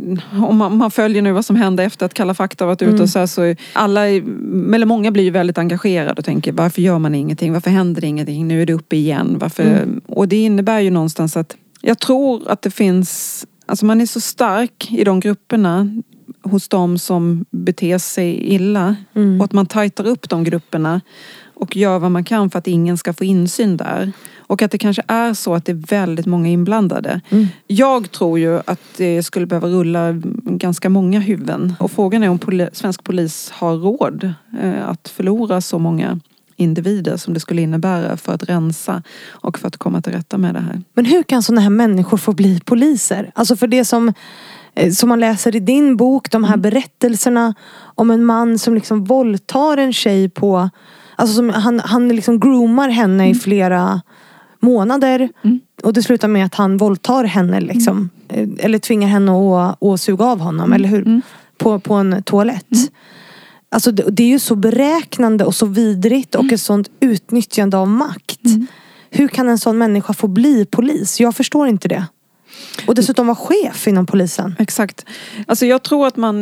om man, man följer nu vad som hände efter att Kalla fakta varit ute mm. och så här, så alla, eller många blir ju väldigt engagerade och tänker, varför gör man ingenting? Varför händer det ingenting? Nu är det uppe igen. Varför? Mm. Och det innebär ju någonstans att jag tror att det finns, alltså man är så stark i de grupperna hos de som beter sig illa mm. och att man tajtar upp de grupperna och gör vad man kan för att ingen ska få insyn där. Och att det kanske är så att det är väldigt många inblandade. Mm. Jag tror ju att det skulle behöva rulla ganska många huvuden. Och frågan är om poli- svensk polis har råd eh, att förlora så många individer som det skulle innebära för att rensa och för att komma till rätta med det här. Men hur kan sådana här människor få bli poliser? Alltså för det som, som man läser i din bok, de här mm. berättelserna om en man som liksom våldtar en tjej på... Alltså som, han, han liksom groomar henne mm. i flera månader. Mm. Och det slutar med att han våldtar henne liksom. Mm. Eller tvingar henne att, att suga av honom. Mm. Eller hur? Mm. På, på en toalett. Mm. Alltså det, det är ju så beräknande och så vidrigt. Och mm. ett sånt utnyttjande av makt. Mm. Hur kan en sån människa få bli polis? Jag förstår inte det. Och dessutom vara chef inom polisen. Exakt. Alltså jag tror att man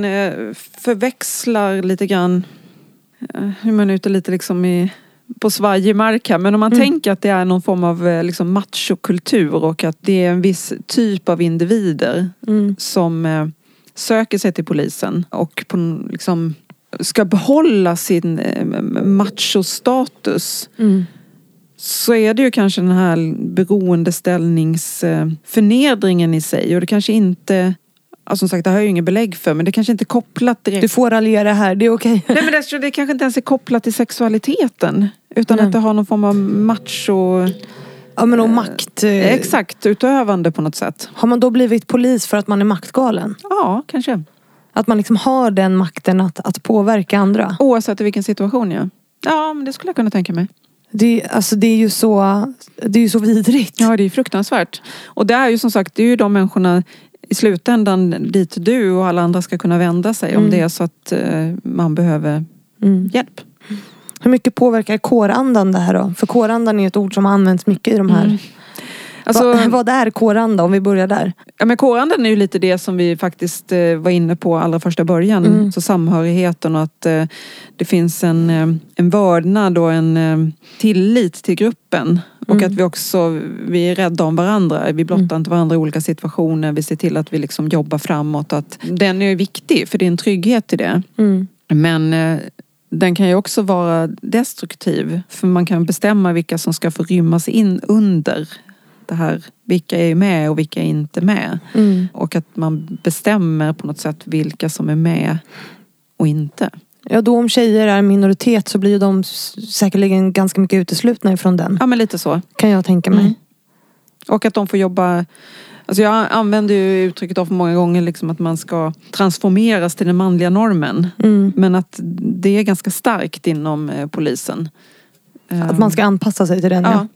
förväxlar lite grann... hur man är ute lite liksom i, på svajig mark här. Men om man mm. tänker att det är någon form av liksom machokultur och att det är en viss typ av individer mm. som eh, söker sig till polisen och på, liksom, ska behålla sin eh, machostatus mm. så är det ju kanske den här beroendeställningsförnedringen i sig. Och det kanske inte... Alltså som sagt, det har jag ju ingen belägg för, men det kanske inte är kopplat direkt. Du får raljera här, det är okej. Nej, men det, det kanske inte ens är kopplat till sexualiteten. Utan mm. att det har någon form av macho... Ja, men och makt... Eh, exakt, utövande på något sätt. Har man då blivit polis för att man är maktgalen? Ja, kanske. Att man liksom har den makten att, att påverka andra? Oavsett i vilken situation, ja. Ja, men det skulle jag kunna tänka mig. Det, alltså det är ju så, det är ju så vidrigt. Ja, det är fruktansvärt. Och det är ju som sagt, det är ju de människorna... i slutändan dit du och alla andra ska kunna vända sig mm. om det är så att uh, man behöver mm. hjälp. Hur mycket påverkar kårandan det här då? För kårandan är ett ord som används mycket i de här... Mm. Alltså, Va, vad är kåranda om vi börjar där? Ja, men kårandan är ju lite det som vi faktiskt eh, var inne på allra första början. Mm. Så samhörigheten och att eh, det finns en, eh, en vördnad och en eh, tillit till gruppen. Och mm. att vi också vi är rädda om varandra. Vi blottar mm. inte varandra i olika situationer. Vi ser till att vi liksom jobbar framåt. Att den är viktig för det är en trygghet i det. Mm. Men eh, den kan ju också vara destruktiv. För man kan bestämma vilka som ska få rymmas in under det här. Vilka är med och vilka är inte med. Mm. Och att man bestämmer på något sätt vilka som är med och inte. Ja, då om tjejer är minoritet så blir ju de säkerligen ganska mycket uteslutna ifrån den. Ja, men lite så. Kan jag tänka mig. Mm. Och att de får jobba... Alltså jag använder ju uttrycket av många gånger liksom att man ska transformeras till den manliga normen. Mm. Men att det är ganska starkt inom eh, polisen. Att man ska anpassa sig till den, ja. ja.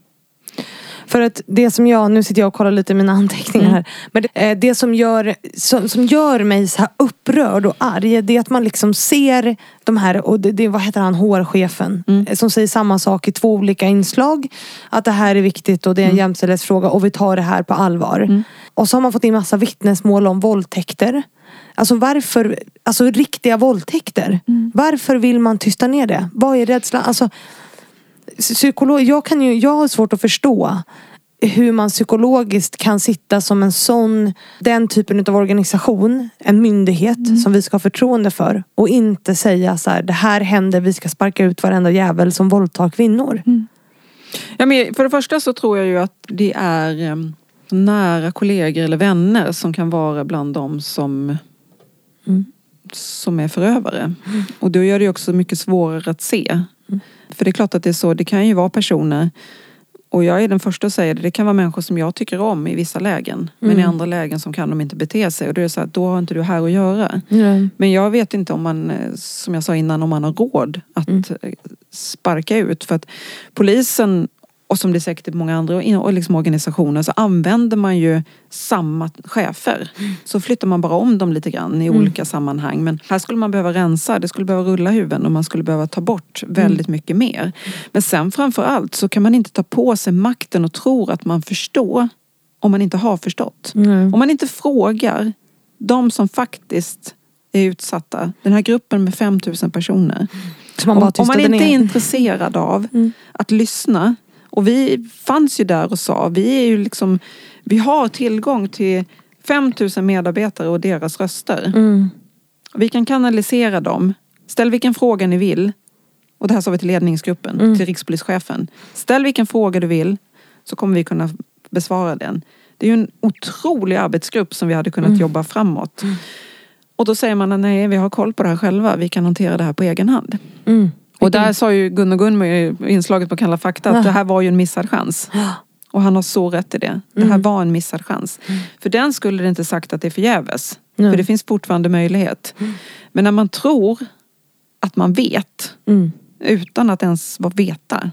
För att det som jag, nu sitter jag och kollar lite i mina anteckningar här. Men det, det som, gör, som, som gör mig så här upprörd och arg, det är att man liksom ser de här, och det, det vad heter han, H R-chefen. Mm. Som säger samma sak i två olika inslag. Att det här är viktigt och det är en mm. jämställdhetsfråga och vi tar det här på allvar. Mm. Och så har man fått in massa vittnesmål om våldtäkter. Alltså varför, alltså riktiga våldtäkter. Mm. Varför vill man tysta ner det? Vad är rädslan? Alltså... Psykolog, jag, kan ju, jag har svårt att förstå hur man psykologiskt kan sitta som en sån, den typen av organisation, en myndighet mm. som vi ska ha förtroende för och inte säga så här, det här händer, vi ska sparka ut varenda jävel som våldtar kvinnor. Mm. Ja, men för det första så tror jag ju att det är um, nära kollegor eller vänner som kan vara bland dem som mm. som är förövare. Mm. Och då gör det ju också mycket svårare att se. Mm. För det är klart att det är så, det kan ju vara personer, och jag är den första att säga det, det kan vara människor som jag tycker om i vissa lägen. Mm. Men i andra lägen som kan de inte bete sig. Och då är det så att då har inte du här att göra. Mm. Men jag vet inte om man, som jag sa innan, om man har råd att mm. sparka ut. För att polisen, och som det är säkert i många andra och liksom organisationer, så använder man ju samma chefer. Mm. Så flyttar man bara om dem lite grann i mm. olika sammanhang. Men här skulle man behöva rensa, det skulle behöva rulla huvuden och man skulle behöva ta bort väldigt mm. mycket mer. Men sen framför allt så kan man inte ta på sig makten och tro att man förstår om man inte har förstått. Mm. Om man inte frågar de som faktiskt är utsatta, den här gruppen med fem tusen personer. Man om, om man inte ner. är intresserad av mm. att lyssna. Och vi fanns ju där och sa, vi är ju liksom, vi har tillgång till fem tusen medarbetare och deras röster. Mm. Vi kan kanalisera dem. Ställ vilken fråga ni vill. Och det här sa vi till ledningsgruppen, mm. till rikspolischefen. Ställ vilken fråga du vill, så kommer vi kunna besvara den. Det är ju en otrolig arbetsgrupp som vi hade kunnat mm. jobba framåt. Mm. Och då säger man att nej, vi har koll på det här själva. Vi kan hantera det här på egen hand. Mm. Och där sa ju Gunnar Gunn i inslaget på Kalla fakta att ja. det här var ju en missad chans. Ja. Och han har så rätt i det. Det här mm. var en missad chans. Mm. För den skulle det inte sagt att det är förgäves. Mm. För det finns fortfarande möjlighet. Mm. Men när man tror att man vet mm. utan att ens vara veta,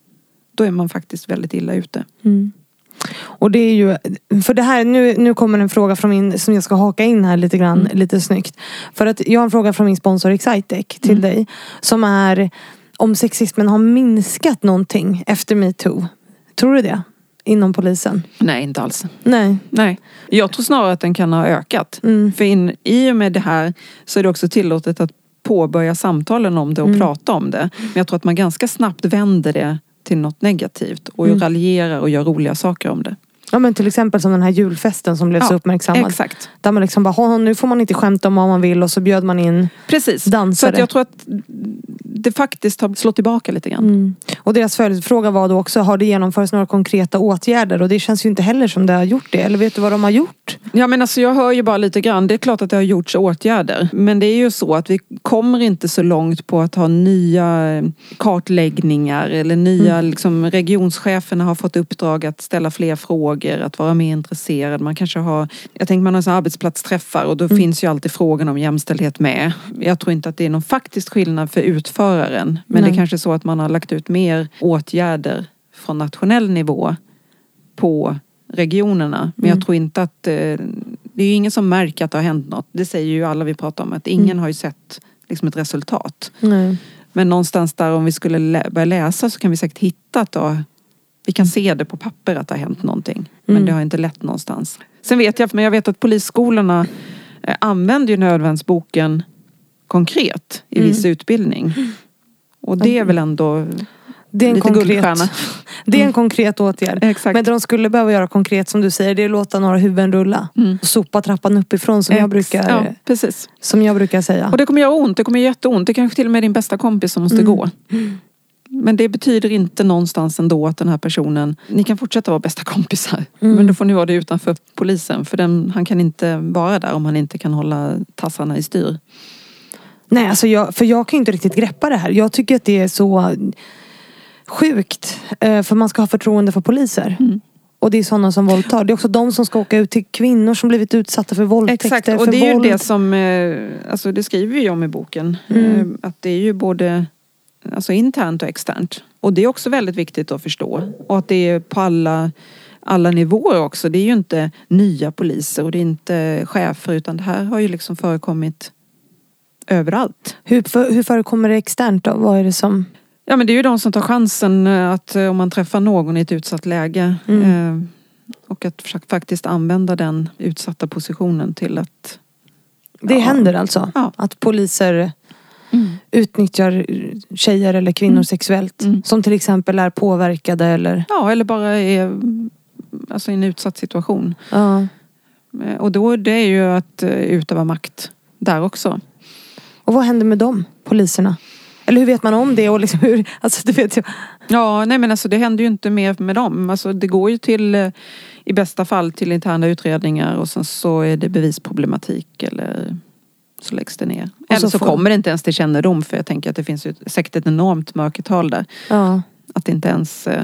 då är man faktiskt väldigt illa ute. Mm. Och det är ju, för det här, nu, nu kommer en fråga från min, som jag ska haka in här lite grann, mm. lite snyggt. För att jag har en fråga från min sponsor Excitec till mm. dig, som är om sexismen har minskat någonting efter MeToo. Tror du det? Inom polisen? Nej, inte alls. Nej. Nej. Jag tror snarare att den kan ha ökat. Mm. För in, i och med det här så är det också tillåtet att påbörja samtalen om det och mm. prata om det. Men jag tror att man ganska snabbt vänder det till något negativt och mm. raljerar och gör roliga saker om det. Ja, men till exempel som den här julfesten som blev ja, så uppmärksammad. Exakt. Där man liksom bara, nu får man inte skämta om vad man vill, och så bjöd man in Precis. dansare. Så att jag tror att det faktiskt har slått tillbaka lite grann. Mm. Och deras följdfråga var då också, har det genomförts några konkreta åtgärder? Och det känns ju inte heller som det har gjort det. Eller vet du vad de har gjort? Ja, men alltså jag hör ju bara lite grann. Det är klart att det har gjorts åtgärder. Men det är ju så att vi kommer inte så långt på att ha nya kartläggningar. Eller nya, mm. liksom, regionscheferna har fått uppdrag att ställa fler frågor. Att vara mer intresserad. Man kanske har, jag tänker man har så arbetsplatsträffar. Och då mm. finns ju alltid frågan om jämställdhet med. Jag tror inte att det är någon faktisk skillnad för utföraren. Men Nej. det är kanske så att man har lagt ut mer åtgärder från nationell nivå på regionerna. Men mm. jag tror inte att eh, det är ju ingen som märker att det har hänt något. Det säger ju alla vi pratar om, att ingen mm. har ju sett liksom ett resultat. Mm. Men någonstans där, om vi skulle lä- börja läsa, så kan vi säkert hitta att då, Vi kan se det på papper att det har hänt någonting. Men Mm. det har inte lett någonstans. Sen vet jag, men jag vet att polisskolorna eh, använder ju nödvärnsboken konkret i viss Mm. utbildning. Och det är väl ändå Det är en lite konkret, guldstjärna. det är en konkret åtgärd. Exakt. Men det de skulle behöva göra konkret, som du säger, det är att låta några huvuden rulla. Mm. Och sopa trappan uppifrån, som, jag Ex- brukar, ja, precis. som jag brukar säga. Och det kommer göra ont, det kommer göra jätteont. Det kanske till och med är din bästa kompis som måste Mm. gå. Men det betyder inte någonstans ändå att den här personen, ni kan fortsätta vara bästa kompisar. Mm. Men då får ni vara det utanför polisen. För den, han kan inte vara där om han inte kan hålla tassarna i styr. Nej, alltså jag, för jag kan ju inte riktigt greppa det här. Jag tycker att det är så sjukt. eh, För man ska ha förtroende för poliser. Mm. Och det är sådana som våldtar. Det är också de som ska åka ut till kvinnor som blivit utsatta för våldtäkter. Exakt, och för det är våld. ju det som, eh, alltså det skriver vi om i boken. Mm. Eh, Att det är ju både alltså internt och externt. Och det är också väldigt viktigt att förstå. Och att det är på alla, alla nivåer också. Det är ju inte nya poliser och det är inte chefer, utan det här har ju liksom förekommit överallt. Hur, för, hur förekommer det externt då? Vad är det som... Ja, men det är ju de som tar chansen att om man träffar någon i ett utsatt läge Mm. eh, och att försöka faktiskt använda den utsatta positionen till att... Det Ja. händer alltså? Ja. Att poliser Mm. utnyttjar tjejer eller kvinnor Mm. sexuellt? Mm. Som till exempel är påverkade eller... Ja, eller bara är alltså i en utsatt situation. Ja. Eh, Och då det är ju att eh, utöva makt där också. Och vad händer med dem, poliserna? Eller hur vet man om det? Och liksom hur, alltså du vet ju... Ja, nej men alltså det händer ju inte mer med dem. Alltså det går ju till, eh, i bästa fall till interna utredningar och sen så är det bevisproblematik eller så läggs det ner. Eller så så får- kommer det inte ens till kännedom, för jag tänker att det finns ju säkert ett enormt mörkertal där. Ja. Att det inte ens eh,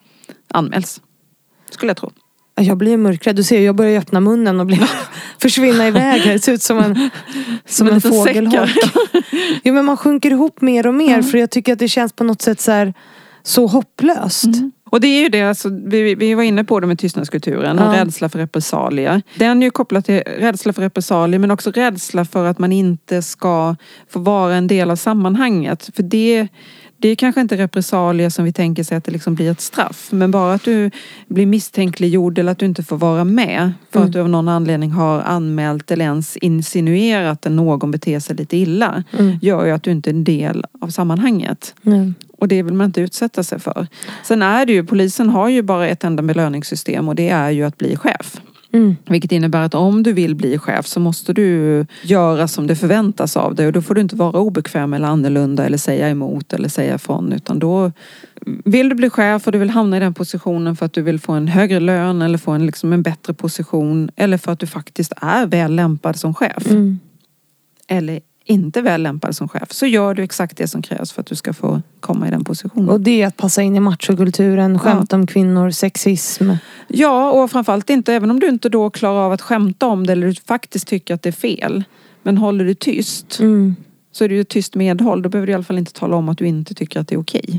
anmäls. Skulle jag tro. Jag blir mörkrädd. Du ser, jag börjar öppna munnen och blir försvinna iväg. Det ser ut som en, som en liten fågelholk. säckar. Jo, men man sjunker ihop mer och mer. Mm. För jag tycker att det känns på något sätt så här, så hopplöst. Mm. Och det är ju det, alltså, vi, vi var inne på det med tystnadskulturen och Ja. rädsla för repressalier. Den är ju kopplad till rädsla för repressalier, men också rädsla för att man inte ska få vara en del av sammanhanget. För det, det är kanske inte repressalier som vi tänker sig att det liksom blir ett straff. Men bara att du blir misstänkliggjord eller att du inte får vara med för Mm. att du av någon anledning har anmält eller ens insinuerat att någon beter sig lite illa. Mm. Gör ju att du inte är en del av sammanhanget. Mm. Och det vill man inte utsätta sig för. Sen är det ju, polisen har ju bara ett enda belöningssystem och det är ju att bli chef. Mm. Vilket innebär att om du vill bli chef så måste du göra som det förväntas av dig. Och då får du inte vara obekväm eller annorlunda eller säga emot eller säga ifrån. Utan då vill du bli chef och du vill hamna i den positionen för att du vill få en högre lön eller få en, liksom en bättre position. Eller för att du faktiskt är väl lämpad som chef. Mm. Eller inte väl lämpad som chef. Så gör du exakt det som krävs för att du ska få komma i den positionen. Och det är att passa in i machokulturen, skämta om kvinnor, sexism. Ja, och framförallt inte, även om du inte då klarar av att skämta om det eller du faktiskt tycker att det är fel. Men håller du tyst Mm. så är det ju ett tyst medhåll. Då behöver du i alla fall inte tala om att du inte tycker att det är okej.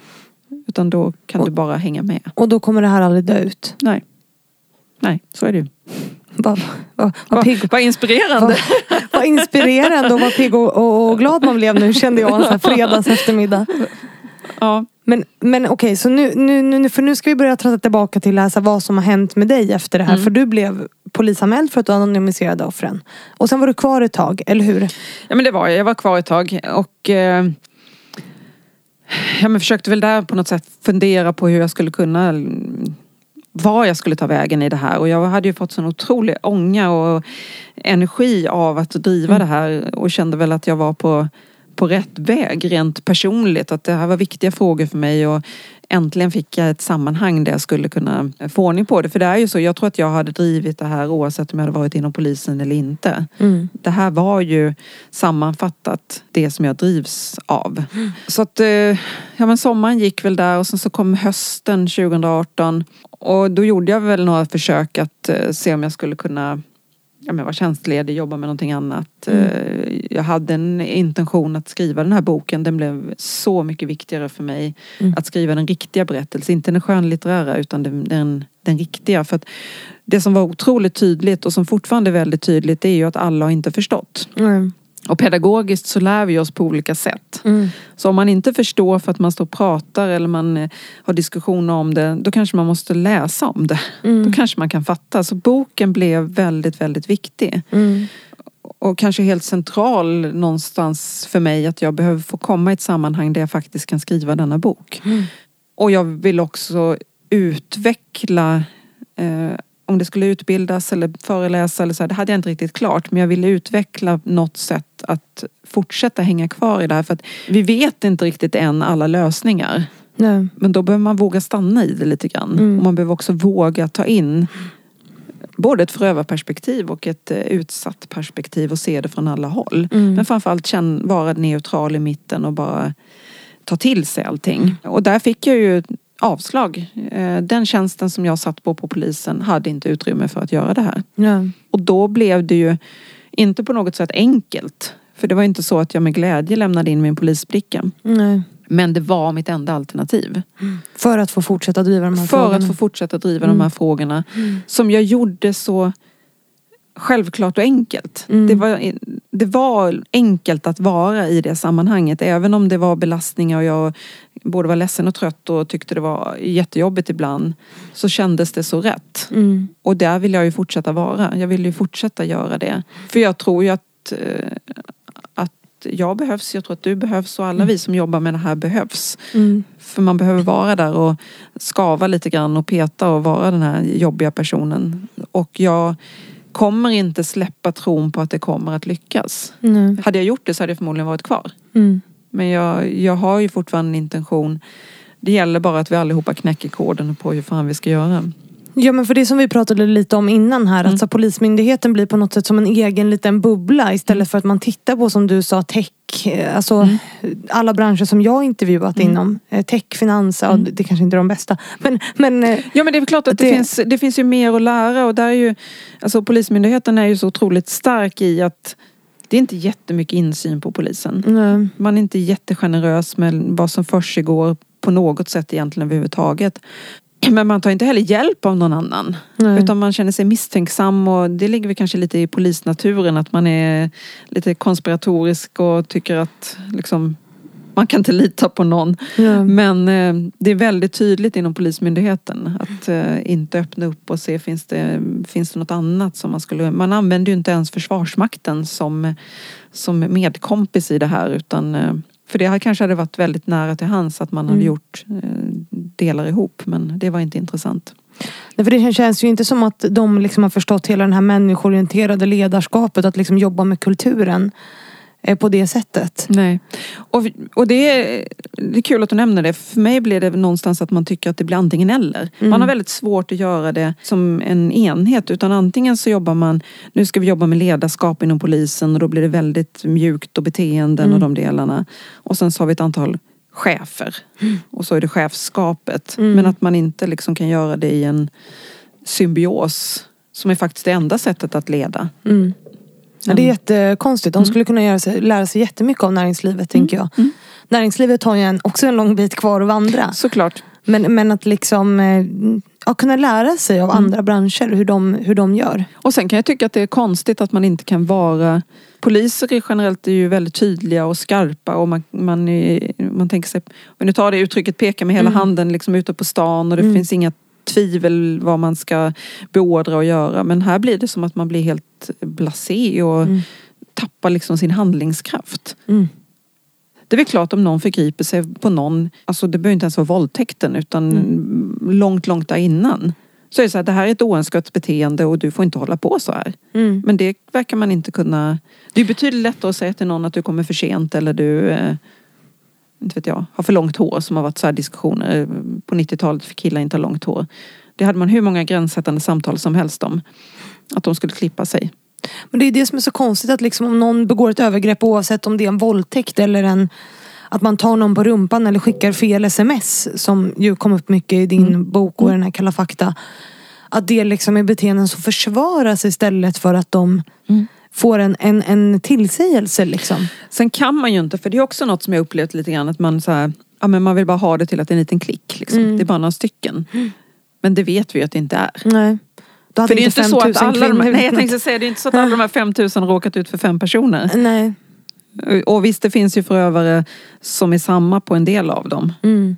Utan då kan Och- du bara hänga med. Och då kommer det här aldrig dö ut. Nej. Nej, så är det ju. Vad, vad, vad, pigg, Vad inspirerande. vad, vad inspirerande och vad pigg och, och, och glad man blev nu, kände jag en sån här fredags eftermiddag. Ja. Men, men okej, så nu, nu, nu, för nu ska vi börja tratta tillbaka till här, så här, vad som har hänt med dig efter det här. Mm. För du blev polisanmäld för att du anonymiserade offren. Och sen var du kvar ett tag, eller hur? Ja, men det var jag. Jag var kvar ett tag och eh, ja, men försökte väl där på något sätt fundera på hur jag skulle kunna, var jag skulle ta vägen i det här. Och jag hade ju fått sån otrolig ånga och energi av att driva Mm. det här och kände väl att jag var på, på rätt väg rent personligt. Att det här var viktiga frågor för mig och äntligen fick jag ett sammanhang där jag skulle kunna få ordning på det. För det är ju så, jag tror att jag hade drivit det här oavsett om jag hade varit inom polisen eller inte. Mm. Det här var ju sammanfattat det som jag drivs av. Mm. Så att, ja men sommaren gick väl där och sen så kom hösten tjugo arton. Och då gjorde jag väl några försök att se om jag skulle kunna ja, men vara tjänstledig, jobba med någonting annat. Mm. Jag hade en intention att skriva den här boken. Den blev så mycket viktigare för mig. Mm. Att skriva den riktiga berättelsen. Inte den skönlitterära utan den, den, den riktiga. För att det som var otroligt tydligt och som fortfarande är väldigt tydligt, det är ju att alla har inte förstått. Mm. Och pedagogiskt så lär vi oss på olika sätt. Mm. Så om man inte förstår för att man står och pratar eller man eh, har diskussioner om det, då kanske man måste läsa om det. Mm. Då kanske man kan fatta. Så boken blev väldigt, väldigt viktig. Mm. Och kanske helt central någonstans för mig att jag behöver få komma i ett sammanhang där jag faktiskt kan skriva denna bok. Mm. Och jag vill också utveckla, eh, om det skulle utbildas eller föreläsa eller så här, det hade jag inte riktigt klart. Men jag ville utveckla något sätt att fortsätta hänga kvar i det här. För att vi vet inte riktigt än alla lösningar. Nej. Men då behöver man våga stanna i det lite grann. Mm. Och man behöver också våga ta in både ett förövarperspektiv och ett utsatt perspektiv och se det från alla håll. Mm. Men framförallt känna, vara neutral i mitten och bara ta till sig allting. Mm. Och där fick jag ju avslag. Den tjänsten som jag satt på på polisen hade inte utrymme för att göra det här. Ja. Och då blev det ju inte på något sätt enkelt. För det var inte så att jag med glädje lämnade in min polisbricka. Nej. Men det var mitt enda alternativ. Mm. För att få fortsätta driva de här för frågorna. För att få fortsätta driva mm. de här frågorna. Mm. Som jag gjorde så självklart och enkelt. Mm. Det, var, det var enkelt att vara i det sammanhanget. Även om det var belastningar och jag både var ledsen och trött och tyckte det var jättejobbigt ibland. Så kändes det så rätt. Mm. Och där vill jag ju fortsätta vara. Jag vill ju fortsätta göra det. För jag tror ju att, att jag behövs. Jag tror att du behövs och alla mm. vi som jobbar med det här behövs. Mm. För man behöver vara där och skava lite grann och peta och vara den här jobbiga personen. Och jag kommer inte släppa tron på att det kommer att lyckas. Mm. Hade jag gjort det så hade jag förmodligen varit kvar. Mm. Men jag, jag har ju fortfarande en intention. Det gäller bara att vi allihopa knäcker koden på hur fan vi ska göra. Ja, men för det som vi pratade lite om innan här. Mm. Att så polismyndigheten blir på något sätt som en egen liten bubbla. Istället mm. för att man tittar på, som du sa, tech. Alltså mm. alla branscher som jag intervjuat mm. inom. Tech, finans, mm. ja, det kanske inte är de bästa. Men, men, ja, men det är klart att det, det, finns, det finns ju mer att lära. Och där är ju, alltså polismyndigheten är ju så otroligt stark i att det är inte jättemycket insyn på polisen. Mm. Man är inte jättegenerös med vad som försiggår på något sätt egentligen överhuvudtaget. Men man tar inte heller hjälp av någon annan. Nej. Utan man känner sig misstänksam. Och det ligger väl kanske lite i polisnaturen. Att man är lite konspiratorisk och tycker att liksom, man kan inte lita på någon. Ja. Men eh, det är väldigt tydligt inom polismyndigheten. Att eh, inte öppna upp och se finns det, finns det något annat som man skulle... Man använder ju inte ens Försvarsmakten som, som medkompis i det här. Utan... Eh, För det här kanske hade varit väldigt nära till hands att man hade mm. gjort eh, delar ihop. Men det var inte intressant. Nej, för det känns ju inte som att de liksom har förstått hela den här människoorienterade ledarskapet. Att liksom jobba med kulturen eh, på det sättet. Nej. Och, och det, är, det är kul att du nämner det. För mig blir det någonstans att man tycker att det blir antingen eller. Mm. Man har väldigt svårt att göra det som en enhet. Utan antingen så jobbar man, nu ska vi jobba med ledarskap inom polisen. Och då blir det väldigt mjukt och beteenden mm. och de delarna. Och sen så har vi ett antal chefer. Mm. Och så är det chefskapet. Mm. Men att man inte liksom kan göra det i en symbios. Som är faktiskt det enda sättet att leda. Mm. Ja, det är jättekonstigt. De skulle kunna göra sig, lära sig jättemycket av näringslivet, mm. tänker jag. Mm. Näringslivet har ju en, också en lång bit kvar att vandra. Såklart. Men, men att liksom ja, kunna lära sig av mm. andra branscher hur de, hur de gör. Och sen kan jag tycka att det är konstigt att man inte kan vara... Poliser är generellt är ju väldigt tydliga och skarpa. Och man, man, är, man tänker sig... Om du tar det uttrycket, peka med hela mm. handen liksom ute på stan. Och det mm. finns inga tvivel vad man ska beordra och göra. Men här blir det som att man blir helt blasé och mm. tappar liksom sin handlingskraft. Mm. Det är väl klart om någon förgriper sig på någon, alltså det behöver inte ens vara våldtäkten utan mm. långt, långt där innan. Så är det så här, det här är ett oönskat beteende och du får inte hålla på så här. Mm. Men det verkar man inte kunna... Det är betydligt lättare att säga till någon att du kommer för sent eller du... Eh, inte vet jag, har för långt hår som har varit så här diskussioner på nittiotalet för killar inte har långt hår. Det hade man hur många gränssättande samtal som helst om. Att de skulle klippa sig. Men det är det som är så konstigt att liksom om någon begår ett övergrepp oavsett om det är en våldtäkt eller en... Att man tar någon på rumpan eller skickar fel sms som ju kom upp mycket i din mm. bok och den här Kalla fakta. Att det liksom är beteenden som försvaras istället för att de... Mm. får en, en, en tillsägelse liksom. Sen kan man ju inte, för det är också något som jag upplevt lite grann, att man så här, ja men man vill bara ha det till att det är en liten klick liksom. Mm. Det är bara några stycken. Mm. Men det vet vi ju att det inte är. Nej. För det är inte så att alla de, nej, jag tänkte säga, det är inte så att alla de här fem tusen har råkat ut för fem personer. Nej. Och visst, det finns ju förövare som är samma på en del av dem. Mm.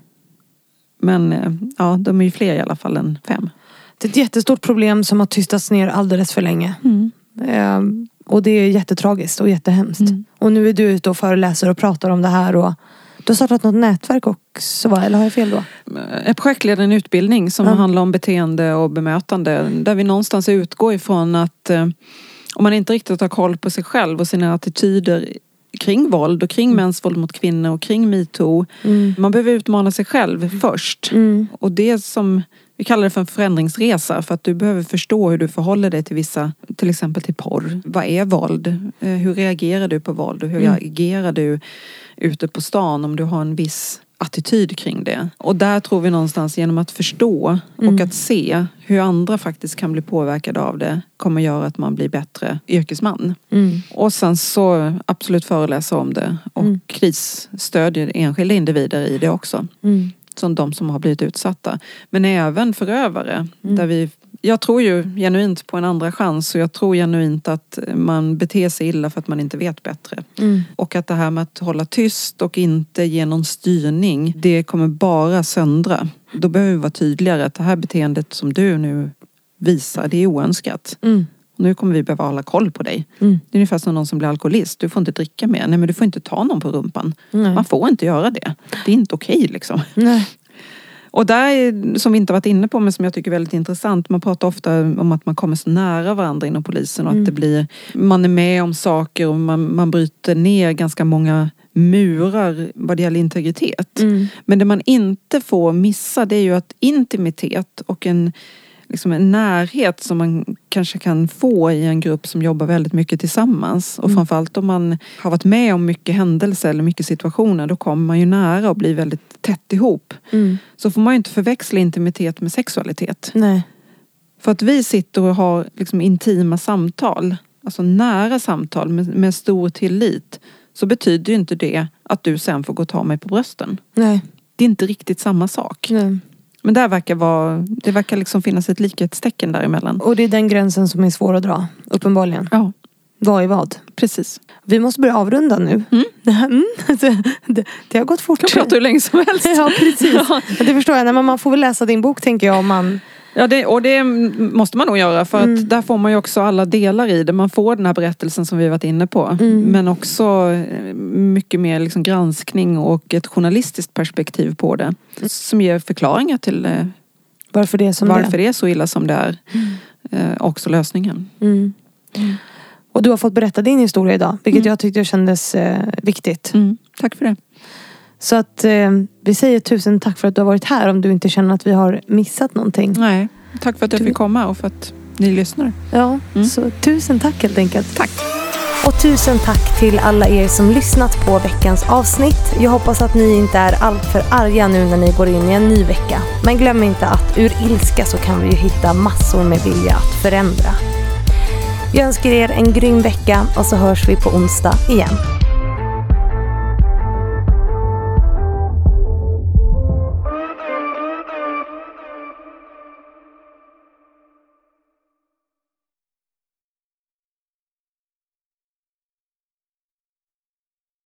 Men ja, de är ju fler i alla fall än fem. Det är ett jättestort problem som har tystats ner alldeles för länge. Mm. Eh, och det är jättetragiskt och jättehemskt. Mm. Och nu är du ute och föreläser och pratar om det här. Och du har startat något nätverk också, va? Eller har jag fel då? Jag projektleder en utbildning som ja. handlar om beteende och bemötande. Där vi någonstans utgår ifrån att eh, om man inte riktigt har koll på sig själv och sina attityder kring våld och kring mm. mäns våld mot kvinnor och kring MeToo. Mm. Man behöver utmana sig själv först. Mm. Och det som vi kallar det för en förändringsresa, för att du behöver förstå hur du förhåller dig till vissa, till exempel till porr. Vad är våld? Hur reagerar du på våld? Och hur mm. agerar du ute på stan om du har en viss attityd kring det? Och där tror vi någonstans genom att förstå mm. och att se hur andra faktiskt kan bli påverkade av det kommer göra att man blir bättre yrkesman. Mm. Och sen så absolut föreläsa om det och mm. krisstödjer enskilda individer i det också. Mm. Som de som har blivit utsatta. Men även förövare. Mm. Där vi, jag tror ju genuint på en andra chans. Och jag tror genuint att man beter sig illa för att man inte vet bättre. Mm. Och att det här med att hålla tyst och inte ge någon styrning. Det kommer bara söndra. Då behöver vi vara tydligare att det här beteendet som du nu visar, det är oönskat. Mm. Nu kommer vi behöva hålla koll på dig. Mm. Det är ungefär som någon som blir alkoholist. Du får inte dricka mer. Nej, men du får inte ta någon på rumpan. Nej. Man får inte göra det. Det är inte okej liksom. Nej. Och där är, som vi inte varit inne på, men som jag tycker är väldigt intressant. Man pratar ofta om att man kommer så nära varandra inom polisen. Och mm. att det blir, man är med om saker och man, man bryter ner ganska många murar vad det gäller integritet. Mm. Men det man inte får missa, det är ju att intimitet och en liksom en närhet som man kanske kan få i en grupp som jobbar väldigt mycket tillsammans. Och mm. framförallt om man har varit med om mycket händelser eller mycket situationer, då kommer man ju nära och blir väldigt tätt ihop. Mm. Så får man ju inte förväxla intimitet med sexualitet. Nej. För att vi sitter och har liksom intima samtal, alltså nära samtal med, med stor tillit, så betyder ju inte det att du sen får gå och ta mig på brösten. Nej. Det är inte riktigt samma sak. Nej. Men där verkar vara, det verkar liksom finnas ett likhetstecken däremellan. Och det är den gränsen som är svår att dra, uppenbarligen. Ja. Vad är vad? Precis. Vi måste börja avrunda nu. Mm. Mm. det, det har gått fort. Jag pratar hur länge som helst. Ja, precis. Ja. Det förstår jag. Nej, men man får väl läsa din bok, tänker jag, om man... Ja, det, och det måste man nog göra. För mm. att där får man ju också alla delar i det. Man får den här berättelsen som vi varit inne på. Mm. Men också mycket mer liksom granskning och ett journalistiskt perspektiv på det. Som ger förklaringar till varför det är, som varför det är. det är så illa som det är. Mm. Också lösningen. Mm. Mm. Och du har fått berätta din historia idag. Vilket mm. jag tyckte kändes eh, viktigt. Mm. Tack för det. Så att eh, vi säger tusen tack för att du har varit här, om du inte känner att vi har missat någonting. Nej, tack för att jag fick komma och för att ni lyssnar. Ja, mm. så tusen tack helt enkelt. Tack. Och tusen tack till alla er som lyssnat på veckans avsnitt. Jag hoppas att ni inte är allt för arga nu när ni går in i en ny vecka. Men glöm inte att ur ilska så kan vi ju hitta massor med vilja att förändra. Jag önskar er en grym vecka och så hörs vi på onsdag igen.